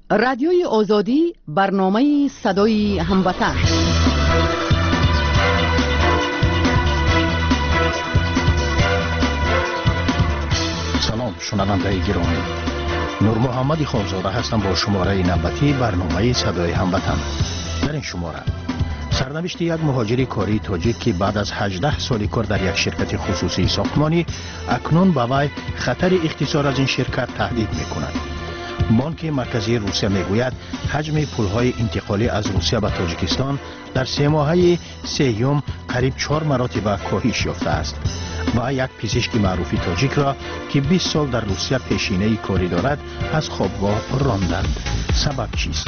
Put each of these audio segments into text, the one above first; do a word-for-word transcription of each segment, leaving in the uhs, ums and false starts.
رادیوی آزادی برنامه صدای هموطن. سلام شنونده گرامی، نور محمد خانزاده هستم با شماره نوبتی برنامه صدای هموطن. در این شماره سرنوشت یک مهاجر کاری تاجیک که بعد از هجده سال کار در یک شرکت خصوصی ساختمانی اکنون به وی خطر اختصار از این شرکت تهدید می‌کند. بانک مرکزی روسیه میگوید حجم پولهای انتقالی از روسیه به تاجیکستان در سه ماهه سوم قریب چهار مراتب کاهش یافته است و یک پزشک معروف تاجیک را که بیست سال در روسیه پیشینه کاری دارد از خوابگاه راندند. سبب چیست؟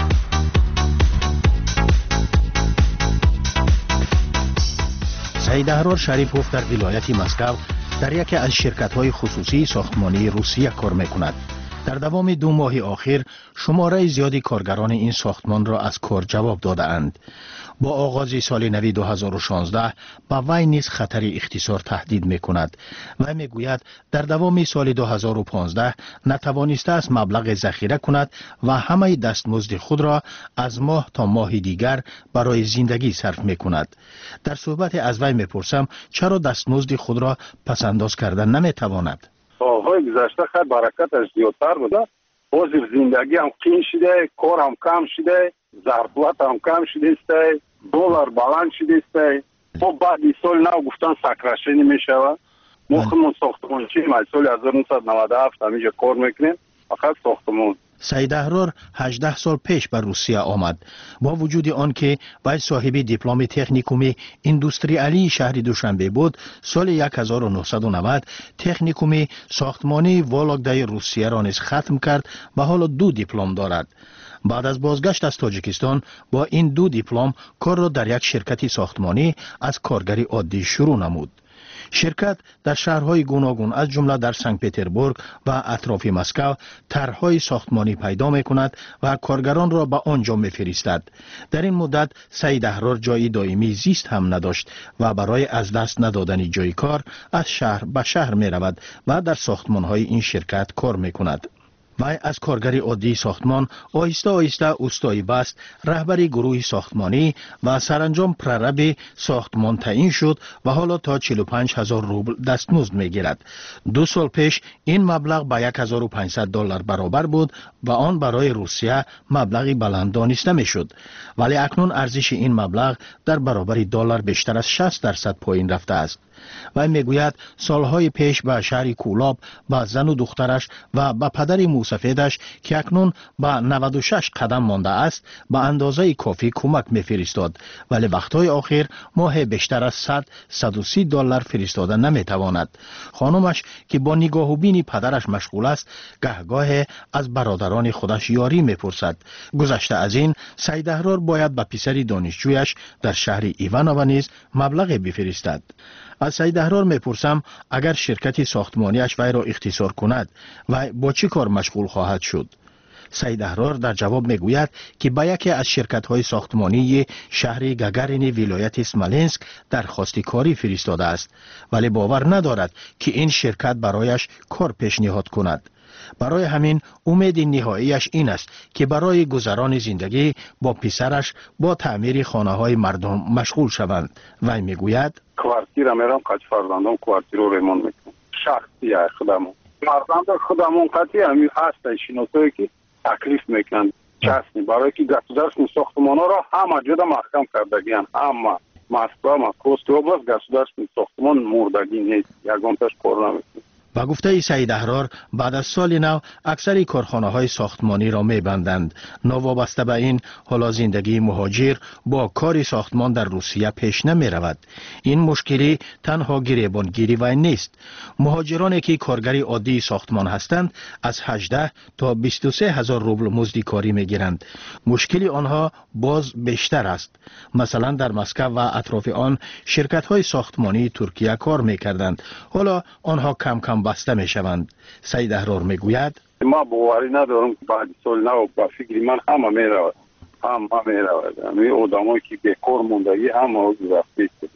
سعید احرار شریفوف در ولایت مسکو در یکی از شرکت‌های خصوصی ساختمانی روسیه کار می‌کند. در دوام دو ماه آخر شماره زیادی کارگران این ساختمان را از کار جواب داده اند. با آغاز سال نو دو هزار و شانزده با وی نیز خطر اختصار تهدید می کند و می گوید در دوام سال دو هزار و پانزده نتوانسته است مبلغ ذخیره کند و همه دستمزد خود را از ماه تا ماه دیگر برای زندگی صرف می کند. در صحبت از وی می پرسم چرا دستمزد خود را پسنداز کردن نمی تواند؟ سالهای گذشته خیلی برکتش زیادتر بوده، بازی زندگی هم قین شده، کار هم کم شده، ظرفیت هم کم شده است، دلار بلند شده است. خب بعد این سال نو گفتن سکرشنی میشود. ما خودمون ساختمانچی ما سال هزار و نهصد و نود و هفت همینجا کار میکنیم، فقط ساختمان. سعید احرار هجده سال پیش به روسیه آمد. با وجود آن که وی صاحب دیپلم تکنیکوم اندوستریالی شهر دوشنبه بود، سال هزار و نهصد و نود تکنیکوم ساختمانی وولگدای روسیه را نیز ختم کرد و حالا دو دیپلم دارد. بعد از بازگشت از تاجیکستان با این دو دیپلم کار را در یک شرکت ساختمانی از کارگری عادی شروع نمود. شرکت در شهرهای گوناگون از جمله در سنت پترزبورگ و اطراف مسکو طرحهای ساختمانی پیدا می کند و کارگران را به آنجا می فرستد. در این مدت سعید احرار جای دائمی زیست هم نداشت و برای از دست ندادن جای کار از شهر به شهر می رود و در ساختمانهای این شرکت کار می کند. وی از کارگری عادی ساختمان آهسته آهسته اوستایی بست، رهبری گروه ساختمانی و سرانجام پررب ساختمان تعیین شد و حالا تا چهل و پنج هزار روبل دستمزد میگیرد. دو سال پیش این مبلغ به هزار و پانصد دلار برابر بود و آن برای روسیه مبلغی بلند دانسته میشد، ولی اکنون ارزش این مبلغ در برابر دلار بیشتر از شصت درصد پایین رفته است. و میگوید سالهای پیش به شهر کولاب با زن و دخترش و به پدر موسفیدش که اکنون به نود و شش قدم مانده است به اندازه کافی کمک میفرستاد، ولی وقتهای آخر ماه بیشتر از صد تا صد و سی دلار فرستاده نمیتواند. خانمش که با نگاه و بین پدرش مشغول است گهگاه از برادران خودش یاری میپرسد. گذشته از این سعید احرار باید به پسر دانشجویش در شهر ایوانوو نیز مبلغ بفرستد. از سعید احرار میپرسم اگر شرکت ساختمانیش وی را اختصار کند و با چه کار مشغول خواهد شد؟ سعید احرار در جواب میگوید که به یکی از شرکت‌های ساختمانی شهر گاگارین ولایت اسمالینسک درخواست کاری فرستاده است، ولی باور ندارد که این شرکت برایش کار پیشنهاد کند. برای همین امید نهاییش این است که برای گذران زندگی با پسرش با تعمیر خانه‌های مردم مشغول شوند. وی میگوید کوارتیر میرم کاج فرزندم کوارتیر رو ریمون میکنم. شخصی خودمون فرزند خودمون قطعی همین هست شناسایی که تکلیف میکنن چسنی برای که گسودرسن ساختمانا را همه جدا محکم کردگیان. اما مسکو مکروسکی اوبلاست گسودرسن ساختمان مردگی نیست، یگانتش کار نمیکنه. با گفته سعید احرار بعد از سال نو اکثر کارخانه های ساختمانی را می بندند. نوابسته به این حالا زندگی مهاجر با کار ساختمان در روسیه پیش نمی رود. این مشکلی تنها گریبانگیری و نیست. مهاجرانی که کارگری عادی ساختمان هستند از هجده تا بیست و سه هزار روبل مزد کاری می گیرند. مشکلی آنها باز بیشتر است. مثلا در مسکو و اطراف آن شرکت های ساختمانی ترکیه کار می کردند. حالا آنها کم کم بسته می شوند. سعید احرار می گوید ما باوری ندارم بعد سال نو با فکری من همه می رود همه می رود همه آدمایی که بیکار موندگی همه رفته.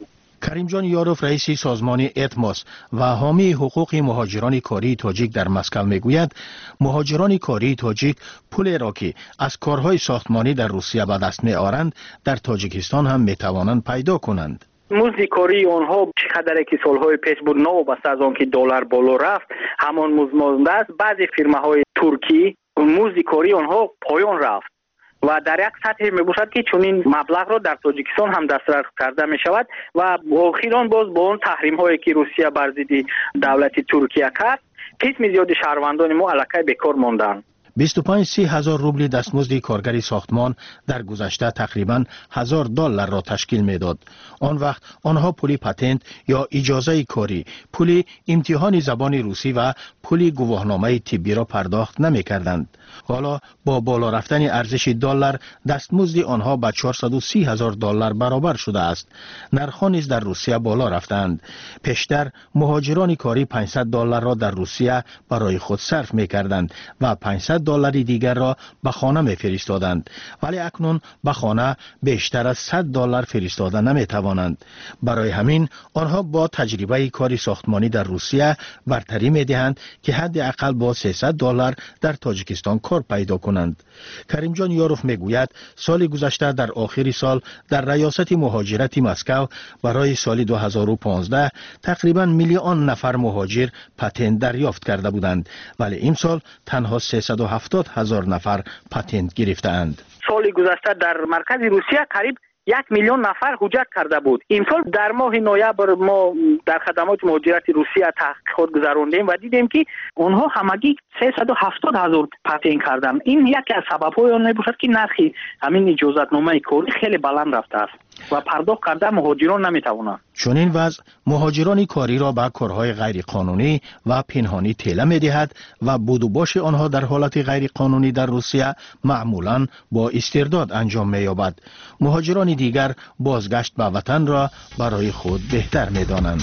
کریمجان یاروف رئیس سازمان اتماس و حامی حقوق مهاجران کاری تاجیک در مسکو میگوید مهاجران کاری تاجیک پول را که از کارهای ساختمانی در روسیه به دست میآورند در تاجیکستان هم میتوانند پیدا کنند. مزد کاری آنها چقدر که سالهای پیش بود نوابسته از آن که دلار بالا رفت همان مزد مانده است. بعضی فرماهای ترکی مزد کاری آنها پایان رفت و در یک سطح می باشد که چنین مبلغ را در تاجیکستان هم دسترس کرده می شود و اخیراً باز با اون تحریم هایی که روسیه بر ضد دولت ترکیه کرد قسم زیاد شهروندان ما الکی بیکار ماندند. بیست و پنج سی هزار روبل دستمزد کارگری ساختمان در گذشته تقریباً هزار دلار را تشکیل میداد. آن وقت آنها پول پتنت یا اجازه کاری، پول امتحان زبان روسی و پول گواهنامه طبی را پرداخت نمی کردند. حالا با بالا رفتن ارزش دلار دستمزد آنها به چهارصد و سی هزار دلار برابر شده است. نرخ‌ها نیز در روسیه بالا رفتند. پیشتر مهاجران کاری پانصد دلار را در روسیه برای خود صرف می کردند و پانصد دلار دیگر را به خانه می فرستادند، ولی اکنون به خانه بیشتر از صد دلار فرستاده نمی توانند. برای همین آنها با تجربه کاری ساختمانی در روسیه برتری می دهند که حداقل با سیصد دلار در تاجیکستان کار پیدا کنند. کریمجان یاروف می گوید سال گذشته در آخر سال در ریاست مهاجرت مسکو برای سال دو هزار و پانزده تقریبا میلیون نفر مهاجر پتنت دریافت کرده بودند، ولی این سال تنها سیصد و هفتاد هزار نفر پتنت گرفتند. سال گذشته در مرکز روسیه قریب یک میلیون نفر حجت کرده بود. امسال در ماه نوامبر ما در خدمات مهاجرت روسیه تحقیقات گذراندیم و دیدیم که اونها همگی سیصد و هفتاد هزار پتنت کردند. این یکی از سبب‌های آن میباشد که نرخ همین اجازتنامه کاری خیلی بلند رفته است و پرداخت کرده مهاجران نمیتوانند. چون این وضع مهاجران کاری را به کارهای غیر قانونی و پنهانی تله می‌دهد و بود و باش آنها در حالت غیر قانونی در روسیه معمولاً با استرداد انجام می‌یابد. مهاجران دیگر بازگشت به وطن را برای خود بهتر می‌دانند.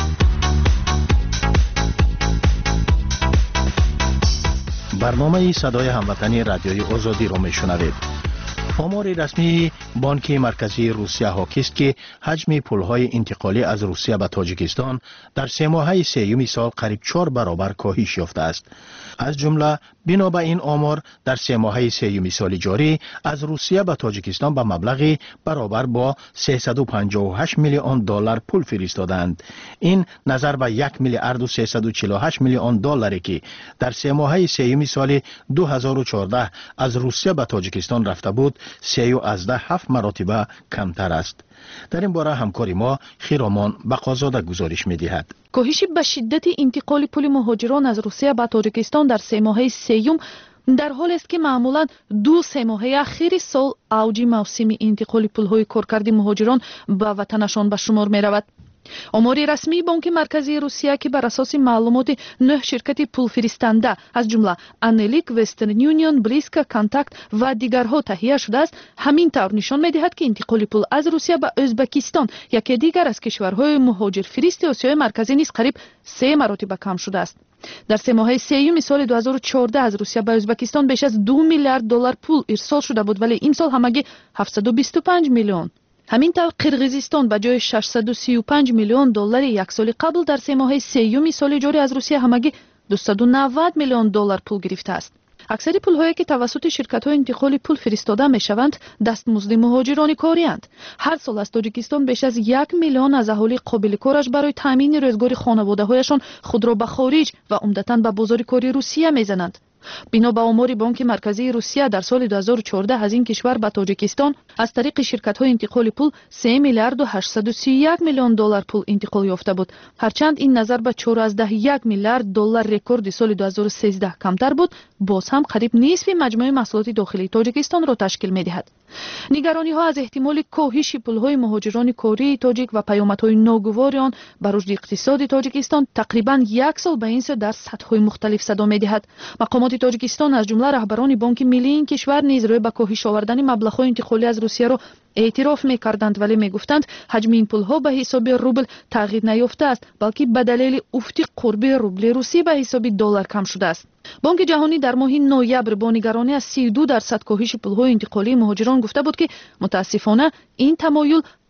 برنامه صدای هموطنی رادیوی آزادی را می‌شنوید. آمار رسمی بانک مرکزی روسیه حاکی است که حجم پولهای انتقالی از روسیه به تاجیکستان در سه ماهه سیوم سال قریب چهار برابر کاهش یافته است. از جمله بنا به این آمار در سه ماهه سیوم سال جاری از روسیه به تاجیکستان به مبلغی برابر با سیصد و پنجاه و هشت میلیون دلار پول فرستادند. این نظر به یک میلیارد و سیصد و چهل و هشت میلیون دلاری که در سه ماهه سیوم سال دو هزار و چهارده از روسیه به تاجیکستان رفته بود سی و از ده هفت مراتب کمتر است. در این باره همکاری ما خیرامان بقازاده گزارش می دهد. کاهش به شدت انتقال پول مهاجران از روسیه به تاجیکستان در سه ماهه سیوم در حالی است که معمولا دو سه ماهه اخیر سال اوج موسم انتقال پولهای کارکردی مهاجران به وطنشان به شمار می رود. آمار رسمی بانک مرکزی روسیه که بر اساس معلومات نه شرکت پول فرستنده از جمله انلیک، وسترن یونیون، بلیسکا، کانتاکت و دیگرها تهیه شده است، همین طور نشان می‌دهد که انتقال پول از روسیه به ازبکستان یکی دیگر از کشورهای مهاجر فرست آسیای مرکزی نیز قریب سه مراتب کم شده است. در سه ماهه سیوم سال دو هزار و چهارده از روسیه به ازبکستان بیش از دو میلیارد دلار پول ارسال شده بود، ولی این سال همگی هفتصد و بیست و پنج میلیون. همین طور قرقیزستان به جای ششصد و سی و پنج میلیون دلار یک سال قبل در سه ماهه سیوم سال جاری از روسیه همگی دویست و نود میلیون دلار پول گرفته است. اکثر پول‌هایی که توسط شرکت‌های انتقال پول فرستاده می‌شوند دستمزد مهاجران کاری اند. هر سال از تاجیکستان بیش از یک میلیون از اهالی قابل کارش برای تامین روزگار خانواده‌هایشان خود را به خارج و عمدتاً به بازار کاری روسیه می‌زنند. بنا به آمار بانک مرکزی روسیه در سال دو هزار و چهارده از این کشور به تاجیکستان از طریق شرکت‌های انتقال پول سه میلیارد و هشتصد و سی و یک میلیون دلار پول انتقال یافته بود، هرچند این نظر به چهارده و یک میلیارد دلار رکورد سال دو هزار و سیزده کمتر بود، باز هم قریب نصف مجموع محصولات داخلی تاجیکستان را تشکیل می‌دهد. نگرانی ها از احتمال کاهش پول‌های مهاجران کاری تاجیک و پیامدهای ناگوار آن بر رشد اقتصادی تاجیکستان تقریباً یک سال به این سو در سطح‌های مختلف صدا می‌دهد. مقامات تاجیکستان از جمله رهبران بانک ملی این کشور نیز روی به کاهش آوردن مبلغ‌های انتقالی از روسیه را اعتراف می‌کردند، ولی می‌گفتند حجم این پول‌ها به حساب روبل تغییر نیافته است، بلکه به دلیل افت قرب روبل روسی به حساب دلار کم شده است. بانک جهانی در ماه نوامبر با نگرانی از سی و دو درصد کاهش پول‌های انتقالی مهاجران گفته بود که متاسفانه این تمایل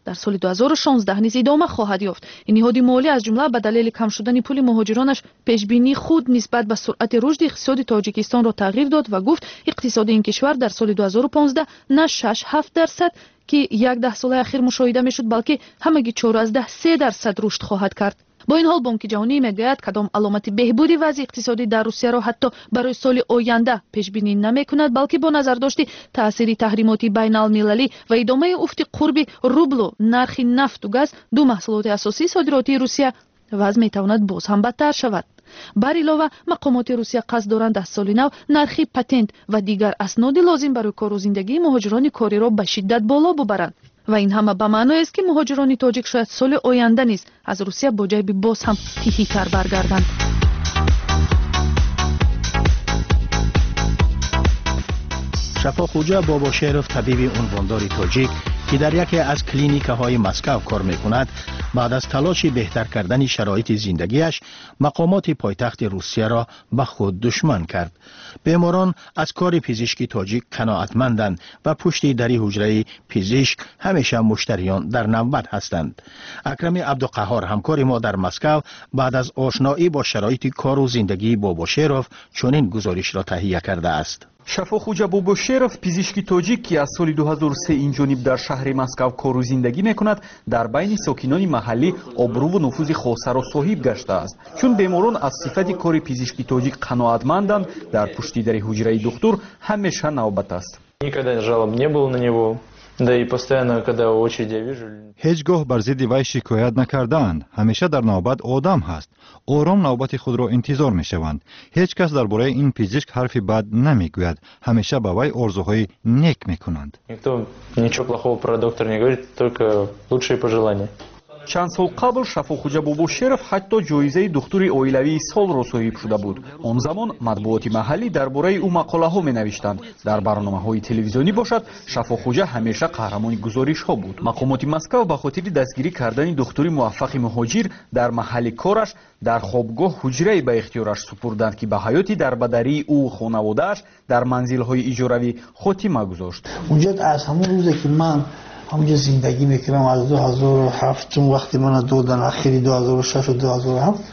дар соли ду ҳазору шонздаҳ низ идома хоҳад ёфт. ин ниҳоди молӣ аз ҷумла ба далели кам шудани пули муҳоҷиронаш пешбинии худ нисбат ба суръати рушди иқтисоди Тоҷикистонро тағйир дод ва гуфт иқтисоди ин кишвар дар соли ду ҳазору понздаҳ на шаш ҳафт дарсад ки як даҳсолаи ахир мушоҳида мешуд, балки ҳамаги чороздаҳ се дарсад рушд хоҳад кард. бо ин ҳол бонки ҷаҳонӣ мегӯяд кадом аломати беҳбуди вазъи иқтисодӣ дар русияро ҳатто барои соли оянда пешбинӣ намекунад, балки бо назардошти таъсири таҳримоти байналмилалӣ ва идомаи уфти қурби рублу нархи нафту газ, ду маҳсулоти асосии содиротии Русия, вазъ метавонад боз ҳам бадтар шавад. бар илова мақомоти Русия қасд доранд аз соли нав нархи патент ва дигар асноди лозим барои кору зиндагии муҳоҷирони кориро ба шиддат боло бубаранд. ва ин ҳама ба маъноест ки муҳоҷирони тоҷик шояд соли оянда низ аз Русия бо ҷайби боз ҳам тиҳитар баргарданд. шафоқӯҷа бобошеров, табиби унвондори тоҷик که در یکی از کلینیک‌های مسکو کار می‌کند، بعد از تلاش بهتر کردن شرایط زندگیش مقامات پایتخت روسیه را به خود دشمن کرد. بیماران از کار پزشکی تاجیک قناعتمندند و پشت در حجره پزشک همیشه مشتریان در نوبت هستند. اکرم عبدالقهار همکار ما در مسکو بعد از آشنایی با شرایط کار و زندگی باباشیروف چنین گزارش را تهیه کرده است. шафохӯҷа бобошеров пизишки тоҷик ки аз соли ду ҳазору се инҷониб дар шаҳри Маскав кору зиндагӣ мекунад, дар байни сокинони маҳаллӣ обрӯву нуфузи хосаро соҳиб гаштааст. чун беморон аз сифати кори пизишки тоҷик қаноатманданд, дар пушти дари ҳуҷраи духтур ҳамеша навбат аст. Никогда жалоб не было на него. Да и постоянно, когда очередь я вижу... هیچ گاه بر ضد وی شکایت نکردند. همیشه در نوبت آدم هست. آرام نوبت خود را انتظار میشوند. هیچ کس درباره این پزشک حرفی بد نمیگوید. همیشه به وی آرزوهای نیک میکنند. Никто ничего плохого про доктора не говорит, только лучшие пожелания. чанд сол қабл шафохӯҷа бобошеров ҳатто ҷоизаи духтури оилавии солро соҳиб шуда буд. он замон матбуоти маҳаллӣ дар бораи ӯ мақолаҳо менавиштанд. дар барномаҳои телевизионӣ бошад, шафохӯҷа ҳамеша қаҳрамони гузоришҳо буд. мақомоти Маскав ба хотири дастгирӣ кардани духтури муваффақи муҳоҷир дар маҳалли кораш дар хобгоҳ ҳуҷрае ба ихтиёраш супурданд ки ба ҳаёти дарбадарии ӯ хонаводааш дар манзилҳои иҷоравӣ хотима гузошт. اونجا از همون روزی که من همونجا زندگی میکردم از دو هزار و هفت چون وقتی من دادن اخیری دو هزار و شش و دو هزار و هفت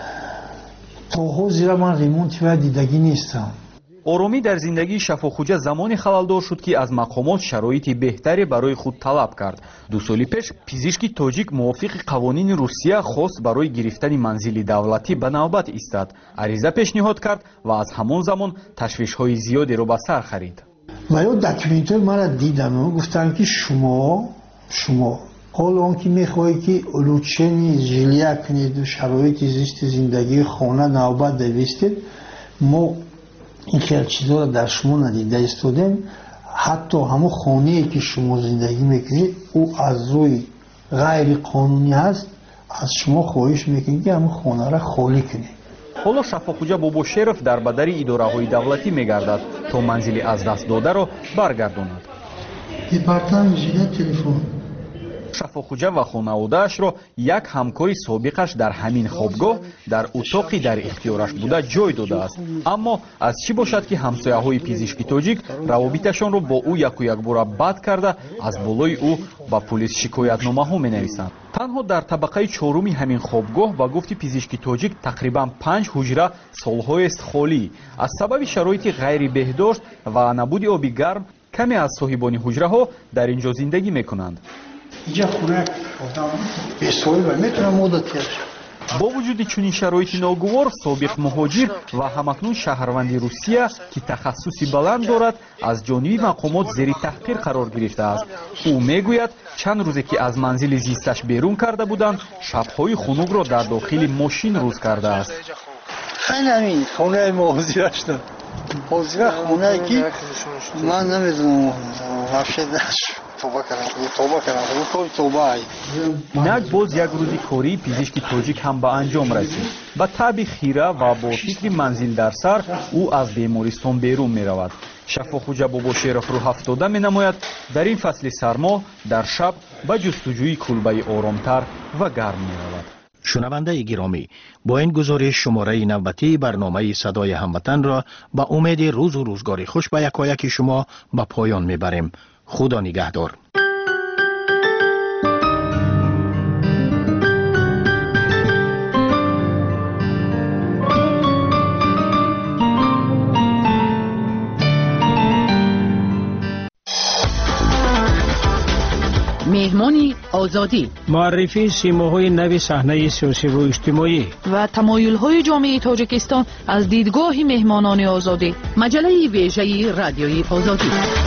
تا حوزی من ریمونتی و دیدگی نیستم. оромӣ дар зиндагии шафохӯҷа замоне халалдор шуд ки аз мақомот шароити беҳтаре барои худ талаб кард. ду соли пеш пизишки тоҷик мувофиқи қавонини Русия хост барои гирифтани манзили давлатӣ ба навбат истад. ариза пешниҳод кард ва аз ҳамон замон ташвишҳои зиёдеро ба сар харид. و یا دکمنت‌های من دیدم و گفتن که شما شما حالا اون که میخواهی که علوچنی جلیه کنید و شرایط زیست زندگی خانه نوبت دویستید، ما این خیلی چیزا رو در شما ندیده استودیم. حتی همون خانه‌ای که شما زندگی میکنید او از روی غیر قانونی هست، از شما خواهش میکنید که همون خانه را خالی کنید. ҳоло шафохӯҷа бобошеров дар бадари идораҳои давлатӣ мегардад то манзили аз даст додаро баргардонад. шафохӯҷа ва хонаводаашро як ҳамкори собиқаш дар ҳамин хобгоҳ дар утоқи дар ихтиёраш буда ҷой додааст. аммо аз чӣ бошад ки ҳамсояҳои пизишки тоҷик равобиташонро бо ӯ яку якбора бад карда аз болои ӯ ба пулис шикоятномаҳо менависанд. танҳо дар табақаи чоруми ҳамин хобгоҳ ба гуфти пизишки тоҷик тақрибан панҷ ҳуҷра солҳоест холӣ. аз сабаби шароити ғайрибеҳдошт ва набуди оби гарм каме аз соҳибони ҳуҷраҳо дар ин ҷо зиндагӣ мекунанд. бо вуҷуди чунин шароити ногувор собиқ муҳоҷир ва ҳамакнун шаҳрванди Русия ки тахассуси баланд дорад аз ҷониби мақомот зери таҳқир қарор гирифтааст. ӯ мегӯяд чанд рӯзе ки аз манзили зисташ берун карда буданд, шабҳои хунукро дар дохили мошин рӯз кардааст. همین خونه ما حضیرش داد حضیره خونه که من نمیدونم وحشه داشت توبه کردم توبه کردم توبه توبه ای инак боз як рӯзи кории пизишки тоҷик ҳам ба анҷом расид. ба таби хира ва бо фикри манзил дар сар ӯ аз бемористон берун меравад. шафохӯҷа бобошеров рӯҳафтода менамояд дар ин фасли сармо дар шаб ба ҷустуҷӯи кулбаи оромтар ва гарм меравад. شنونده گرامی، با این گزارش شماره نوبتی برنامه صدای هموطن را با امید روز و روزگار خوش به یکایک شما به پایان میبریم. خدا نگهدار. مهمان آزادی، معرفی سیماهای نو صحنه سیاسی و اجتماعی و تمایل‌های جامعه تاجیکستان از دیدگاه مهمانان آزادی. مجله ویژه رادیوی آزادی.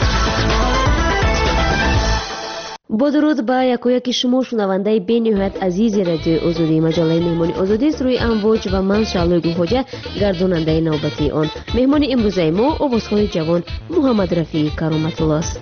با درود به یکایک شما شنونده بین‌نهایت عزیز رادیو آزادی. مجله مهمان آزادی است روی امواج و من شعله گوهجه گرداننده نوبتی آن. مهمان امروزه ما آوازخوان جوان محمد رفیع کرامت الله است.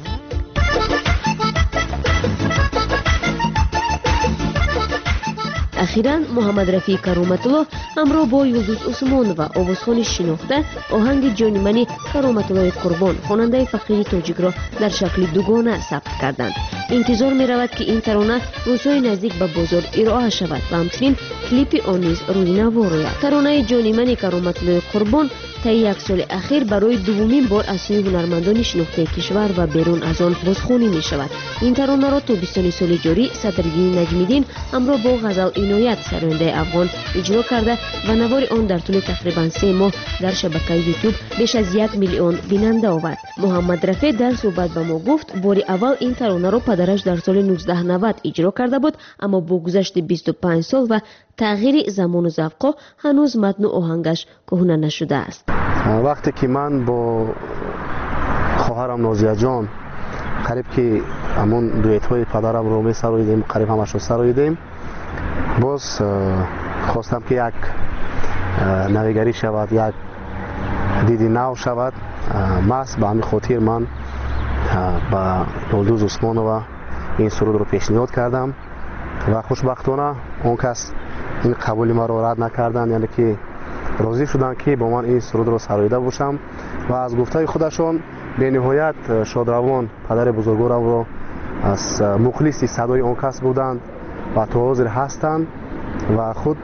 اخیراً محمد رفیع کرامت الله همراه با یلدوز عثمان و آوازخوان شناخته آهنگ جان منی کرامت الله قربان خواننده فقیر تاجیک را در شکل دوگانه ثبت کردند. انتظار می رود که این ترانه روزهای نزدیک به بازار ارائه شود و همچنین کلیپ آن نیز روی نوا روید. ترانه جان منی کرامت الله قربان طی یک سال اخیر برای دومین بار از سوی هنرمندان شناخته کشور و بیرون از آن بازخوانی می شود. این ترانه را تابستان سال جاری صدرالدین نجمیدین همراه با غزل عنایت سرآینده افغان اجرا کرده و نوار آن در طول تقریبا سه ماه در شبکه یوتیوب بیش از یک میلیون بیننده آورد. محمد رفیع در صحبت با ما گفت بار اول این ترانه را پدرش در سال نوزده نود اجرا کرده بود، اما با گذشت بیست و پنج سال و تغییر زمان و ذوق هنوز متن و آهنگش کهنه نشده است. وقتی که من با خواهرم نازیه جان قریب که همون دویت های پدرم رو می سراییدیم، قریب همش رو سراییدیم، باز خواستم که یک نویگری شود، یک دیدی نو شود. ماست به همین خاطر من با یلدوز عثمانова این سرود رو پیشنهاد کردم و خوشبختانه اون کس این قبول ما رو رد نکردن، یعنی که راضی شدن که با من این سرود رو سراییده باشم و از گفته خودشون به نهایت شادروان پدر بزرگوارم رو از مخلصی صدای اون کس بودند و تو حاضر هستند و خود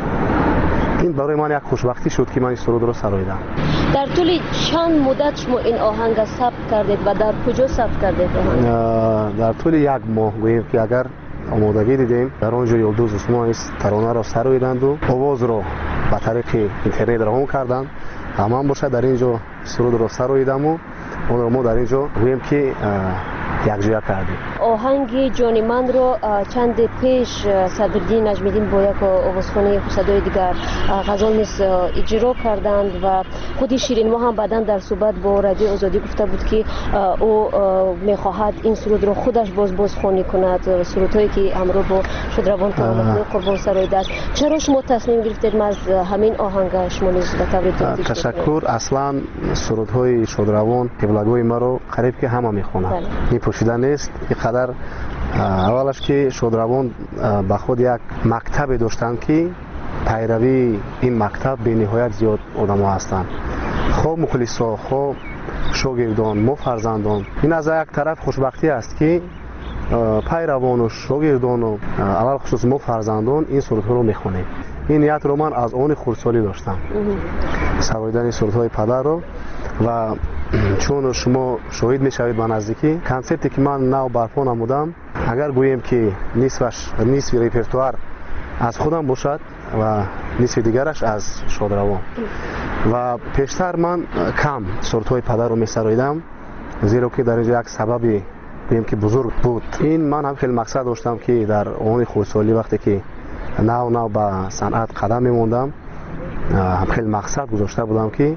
این برای من یک خوشبختی شد که من این سرود رو سراییدم. در طول چند مدت شما این آهنگ ثبت کردید و در کجا ثبت کردید؟ در طول یک ماه گوییم که اگر آمادگی دیدیم در آنجا یلدوز عثمان ترانه را سراییدند و آواز را به طریق اینترنت روان کردند. همان باشد در اینجا سرود را سراییدم و اون را ما در اینجا گوییم که یک جا کردیم. آهنگ جان من رو چند پیش صدرالدین نجمیدین با یک آوازخوان صدای دیگر غزل نیز اجرا کردند و خودی شیرین ما هم بعداً در صحبت با رادیو آزادی گفته بود که او میخواهد این سرود رو خودش باز بازخوانی کند، سرودهایی که همراه با شادروان کرامت قربان سراییده است. چرا شما تصمیم گرفتید ما از همین آهنگ شما نیز به طور تدریجی؟ تشکر. اصلا سرودهای شادروان قبلگوی ما رو قریب که همه میخوانند، این پوشیده نیست. اینقدر اولش که شادروان به خود یک مکتب داشتند که پیروی این مکتب به نهایت زیاد آدم ها هستند، خواه مخلصا خواه شاگردان ما فرزندان. این از یک طرف خوشبختی است که پیروان و شاگردان و اول خصوص ما فرزندان این سرودها رو میخوانیم. این نیت رو من از آن خردسالی داشتم، سراییدن سرودهای پدر رو، و چون شما شاهد میشوید به نزدیکی کنسپتی که من نو برپا نمودم، اگر گوییم که نصفش نصف ریپرتوار از خودم باشد و نصف دیگرش از شادروان و پیشتر من کم سرودهای پدر رو میسراییدم، زیرا که در اینجا یک سببی گوییم که بزرگ بود. این من هم خیلی مقصد داشتم که در آن خردسالی وقتی که نو نو به صنعت قدم میموندم هم خیلی مقصد گذاشته بودم که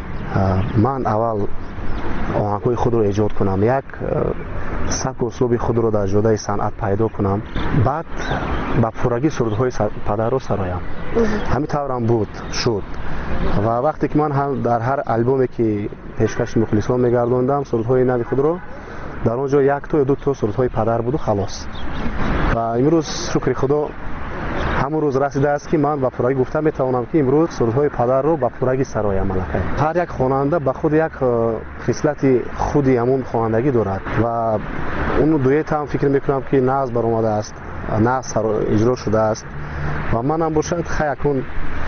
من اول آهنگ‌های خود رو ایجاد کنم، یک سبک و اسلوب خود رو در جوده صنعت پیدا کنم، بعد با پورگی سرودهای پدر رو سرایم. همین طورم بود شد و وقتی که من هم در هر البومی که پیشکش مخلصان میگردوندم سرودهای نوی خود رو، در اونجا یک تا یا دو تا سرودهای پدر بود و خلاص. و امروز شکر خدا همون روز رسیده است که من با پورگی گفتم میتوانم که امروز سرودهای پدر رو با پورگی سرایم. ملکه هر یک خواننده به خود یک خصلت خودی همون خوانندگی دارد و اون دویت هم فکر میکنم که ناز برآمده است، ناز اجرا شده است و من هم باشد خیلی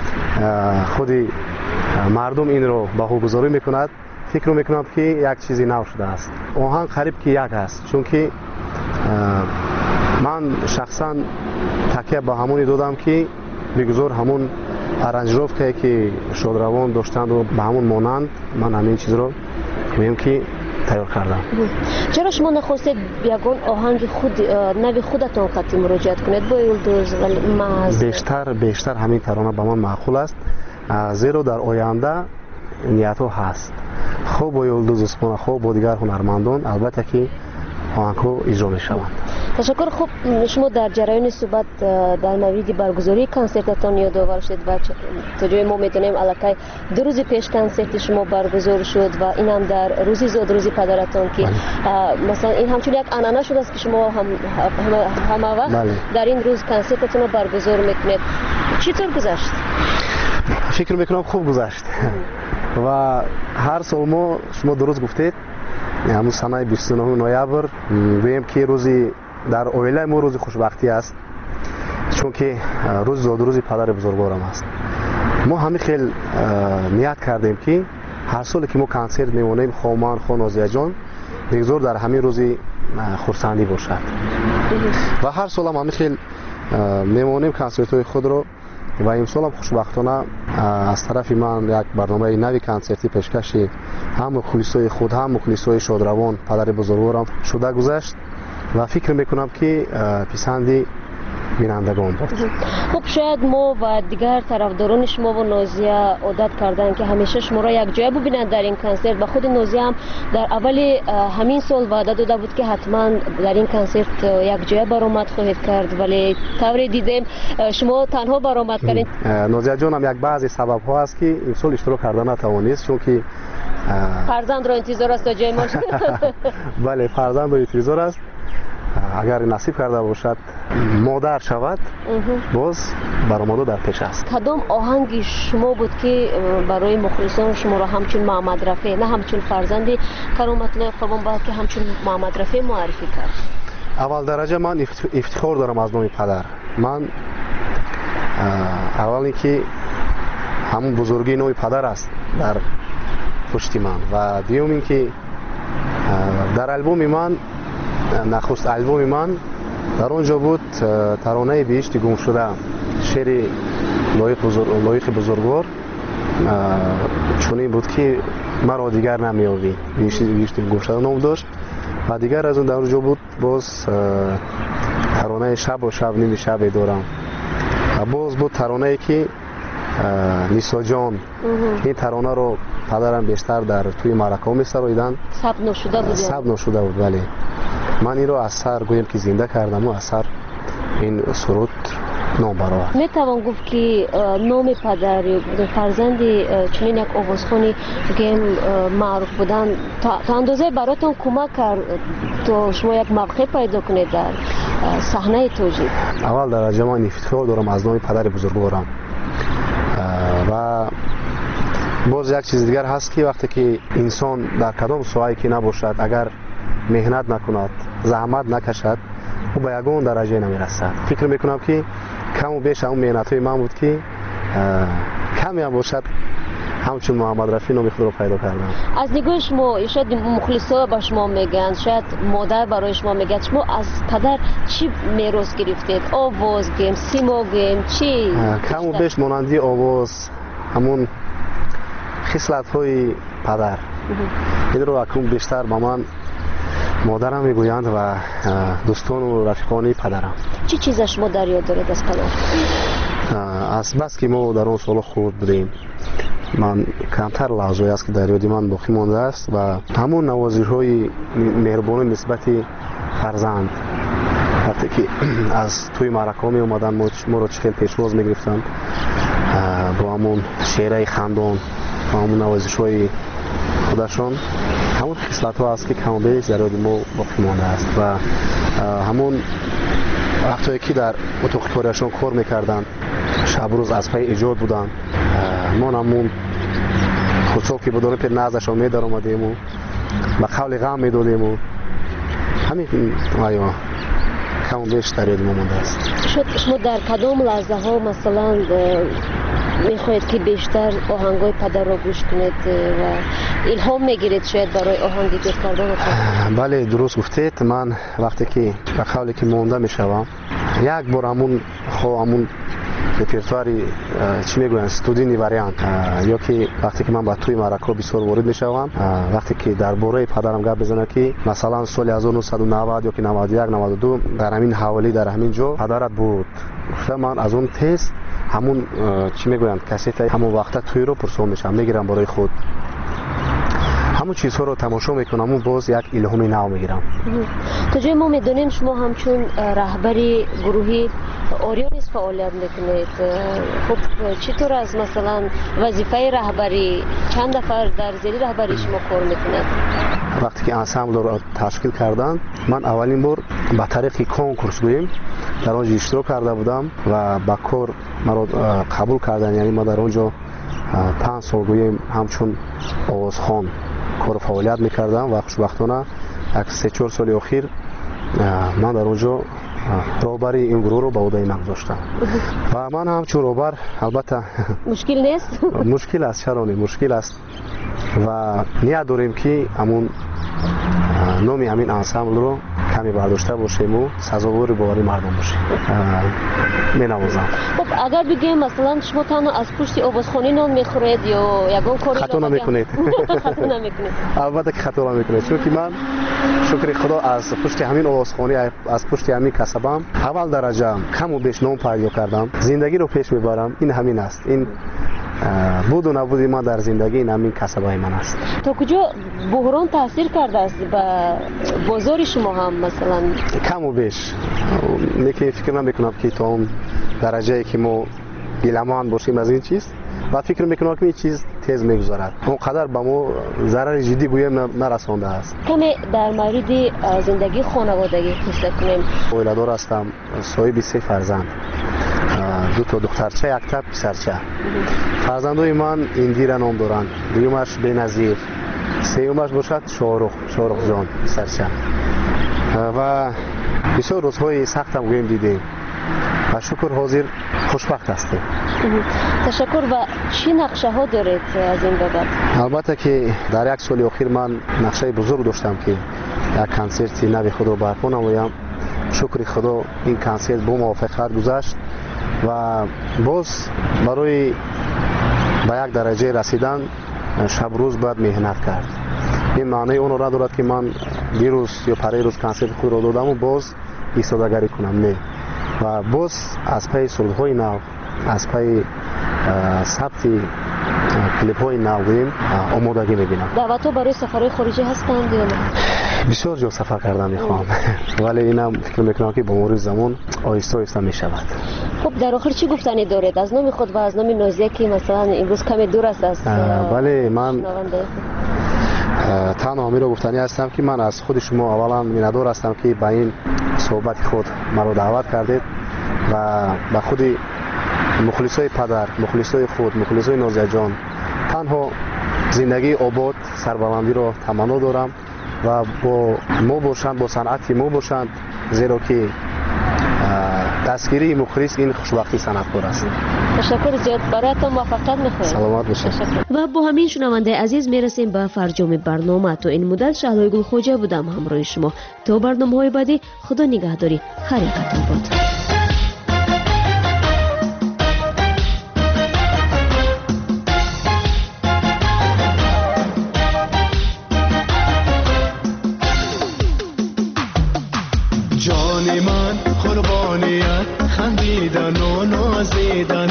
خودی مردم این رو بهوگذاری میکند، فکر میکنم که یک چیزی نو شده است. آهنگ قریب که یک است، چون که من شخصا تکیه با همونی دادم که بگذار همون ارنجروفته که شادروان داشتند و به همون مانند من همین چیز رو میگم که تیار کردم. چرا شما نخواستید یگان آهنگ خود نوی خودتان قطعی مراجعت کنید با یلدوز ولی محض؟ بیشتر بیشتر همین ترانه به من معقول است، زیرا در آینده نیت ها هست خوب با یلدوز عثمان، خوب با دیگر هنرمندان البته که آهنگ ها اجرا می شوند. تشکر. خوب شما در جریان صحبت در مورد برگزاری کنسرتتان یادآور شد و تا جای ما میدونیم الکی دو روز پیش کنسرت شما برگزار شد و این هم در روزی زاد روزی پدرتان که مثلا این همچون یک عنعنه شده است که شما هم همه وقت در این روز کنسرتتان رو برگزار میکنید. چطور گذشت؟ فکر میکنم خوب گذشت و هر سال ما شما درست گفتید همون سنه بیست و نه نوامبر گویم که روزی در اویله ما روز خوشبختی است، چون که روز زاد روزی پدر بزرگوارم است. ما همین خیلی نیت کردیم که هر سال که ما کنسرت میمونیم خومان خو نازیه جان بگذار در همین روزی خورسندی باشد و هر سال هم همین خیلی میمونیم کنسرت های خود رو و امسال هم خوشبختانه از طرف من یک برنامه نوی کنسرتی پیشکشی هم مخلصای خود هم مخلصای شادروان پدر بزرگوارم شده گذشت و فکر میکنم که پسندی بینندگان بود. خب شاید ما و دیگر طرفداران شما و نازیه عادت کردن که همیشه شما را یک جای ببینند در این کنسرت و خود نازیه هم در اول همین سال وعده داده بود که حتما در این کنسرت یک جای برآمد خواهید کرد، ولی طوری دیدیم شما تنها برآمد کردید. نازیه جان هم یک بعضی سبب ها است که این سال اشتراک کردن نتوانست، چون که فرزند را انتظار است تا جای ما. بله فرزند را انتظار است، اگر نصیب کرده باشد مادر شود باز برآمده در پیش است. کدام آهنگ شما بود که برای مخلصان شما را همچون محمد رفیع نه همچون فرزند کرامت الله قربان بلکه همچون محمد رفیع معرفی کرد؟ اول درجه من افتخار دارم از نام پدر. من اول اینکه همون بزرگی نام پدر است در پشت من و دوم اینکه در البوم من نخست البوم من در اونجا بود ترانه بهشت گم شده، شعر لایق بزرگ لایق بزرگوار چونین بود که مرا دیگر نمیابی. بهشت بهشت گم شده نام داشت و دیگر از اون در اونجا بود باز ترانه شب و شب نیم شب دارم و باز بود ترانه که نیسا جان. این ترانه رو پدرم بیشتر در توی معرکه می سراییدن، ثبت نشده بود. ثبت نشده بود بله. من این رو از سر گویم که زنده کردم و از سر این سرود نام برآورد. می توان گفت که نام پدر فرزند چنین یک آوازخوانی گیم معروف بودن تا اندازه براتون کمک کرد تا شما یک موقع پیدا کنید در صحنه توجیه؟ اول درجه من افتخار دارم از نام پدر بزرگوارم و باز یک چیز دیگر هست که وقتی که انسان در کدام ساحه‌ای که نباشد اگر مهنت نکند زحمت نکشد او به یگان درجه نمیرسد. فکر میکنم که کم و بیش اون مهنت های من بود که کمی هم باشد همچون محمد رفیع نام خود رو پیدا کردم. از نگاه شما شاید مخلصا با شما میگن، شاید مادر برای شما میگه، شما از پدر چی میراث گرفتید؟ آواز گیم، سیما گیم، چی؟ کم و بیش مانندی آواز همون خصلت های پدر. این رو اکنون بیشتر با من مادرم میگویند و دوستان و رفیقانی پدرم. چی چیز شما در یاد دارید از پدر؟ از بس که ما در اون سال خورد بودیم من کمتر لحظه‌ای است که در یاد من باقی مانده است و همون نوازش های مهربانی نسبت فرزند وقتی که از توی معرکه می اومدن ما رو چخیل پیشواز میگرفتن با همون شعرهای خندان و همون نوازش های خودشان، همون خصلت ها است که کم و بیش در یاد ما باقی مانده است و همون وقتی که در اتاق کاریشان کار میکردن شب روز از پای ایجاد بودن ما همون خودسال که بدون پر نازشان می در آمدیم و به قول غم می دادیم و همین آیا کم و بیش در یاد ما مانده است. شما در کدام لحظه ها مثلا میخواهید که بیشتر آهنگای پدر را گوش کنید و الهام میگیرید شاید برای آهنگی گوش کردن؟ بله درست گفتید. من وقتی که به قولی که مانده میشوم یک بار همون خو همون رپرتواری چی میگوین استودینی وریانت یا که وقتی که من با توی معرکه بسیار وارد میشوم وقتی که درباره پدرم گپ بزنه که مثلا سال هزار و نهصد و نود یا که نود و یک نود و دو در همین حوالی در همین جا پدرت بود من از اون تست همون چی میگوین کاسیت همون وقت توی رو پرسون میشم میگیرم برای خود همون چیزها رو تماشا میکنم و باز یک الهامی نو میگیرم. تا جای ما میدونیم شما همچون رهبری گروهی اوریونیس فعالیت میکنید. خب چطور از مثلا وظیفه رهبری چند نفر در زیر رهبری شما کار میکنند؟ وقتی که انسامبل رو تشکیل کردن من اولین بار با طریق کنکورس گوییم در اونجا اشتراک کرده بودم و با کار مرا قبول کردن، یعنی ما در اونجا پنج سال گوییم همچون آوازخوان کار فعالیت میکردم و خوشبختانه یک سه چهار سال اخیر من در اونجا رهبری این گروه رو به عهده من گذاشتم و من همچون رهبر البته مشکل نیست؟ مشکل است، چرا نه مشکل است و نیت داریم که همون نامی همین انسامبل رو کمی برداشته باشیم و سزاوار باوری مردم باشیم. می نوازم. خب اگر بگیم مثلا شما تنها از پشت آوازخوانی نان میخورید یا یگان کاری خطا نمیکنید؟ خطا نمیکنید؟ البته که خطا نمیکنید، چون که من شکر خدا از پشت همین آوازخوانی از پشت همین کسبم اول درجه کم و بیش نام پیدا کردم، زندگی رو پیش میبرم. این همین است، این بود و نبودی ما در زندگی این همین کسبای من است. تا کجا بحران تاثیر کرده است به بازار شما هم مثلا؟ کم و بیش میگه فکر نمیکنم که تا اون درجه که ما گیلمان باشیم از این چیز و فکر میکنم که این چیز تیز میگذرد اونقدر به ما ضرر جدی گویم نرسانده است. کمی در مورد زندگی خانوادگی قصه کنیم. اویلادار هستم، صاحب سه فرزند، دو تا دخترچه یک تا پسرچه. فرزندای من اندیره نام دارند، دویمش بنظیر، سومش باشد شاهرخ شاهرخ جان پسرچه و بسیار روزهای سخت هم گویم دیدیم و شکر حاضر خوشبخت هستیم. تشکر. و چی نقشه ها دارید از این بابت؟ البته که در یک سال اخیر من نقشه بزرگ داشتم که یک کنسرت نوی خود رو برپا نمایم. شکر خدا این کنسرت با موافقت گذشت و باز برای به یک درجه رسیدن شب روز باید مهنت کرد. این معنی اون را ندارد که من دیروز یا پری روز کنسرت خود را دادم و باز ایستادگری کنم، نه. و باز از پی سرودهای نو، از پی ثبت کلیپ های نو آمادگی میبینم. دعوت ها برای سفرهای خارجی هستند یا نه؟ بسیار جا سفر کردن میخوام ولی اینم فکر میکنم که با مرور زمان آهسته آهسته میشود. خب در آخر چی گفتنی دارید از نام خود و از نام نازیه که مثلا امروز کمی دور است از ولی من تنها همین رو گفتنی هستم که من از خود شما اولا میندار هستم که با این صحبت خود مرا دعوت کردید و با خود مخلصای پدر، مخلصای خود، مخلصای نازیه جان تنها زندگی آباد سربلندی رو تمنا دارم و با ما باشند، با صنعت ما باشند، زیرا که دستگیری مخلص این خوشبختی صنعتکار است. تشکر زیاد، برایتان موفقیت می‌خوایم. سلامت باشید. و با همین شنونده عزیز میرسیم به فرجام برنامه. تو این مدت شهلای گل خوجه بودم همراه شما. تا برنامه‌های بعدی خدا نگهداری، خیرتون باد. خندیدن و نازیدن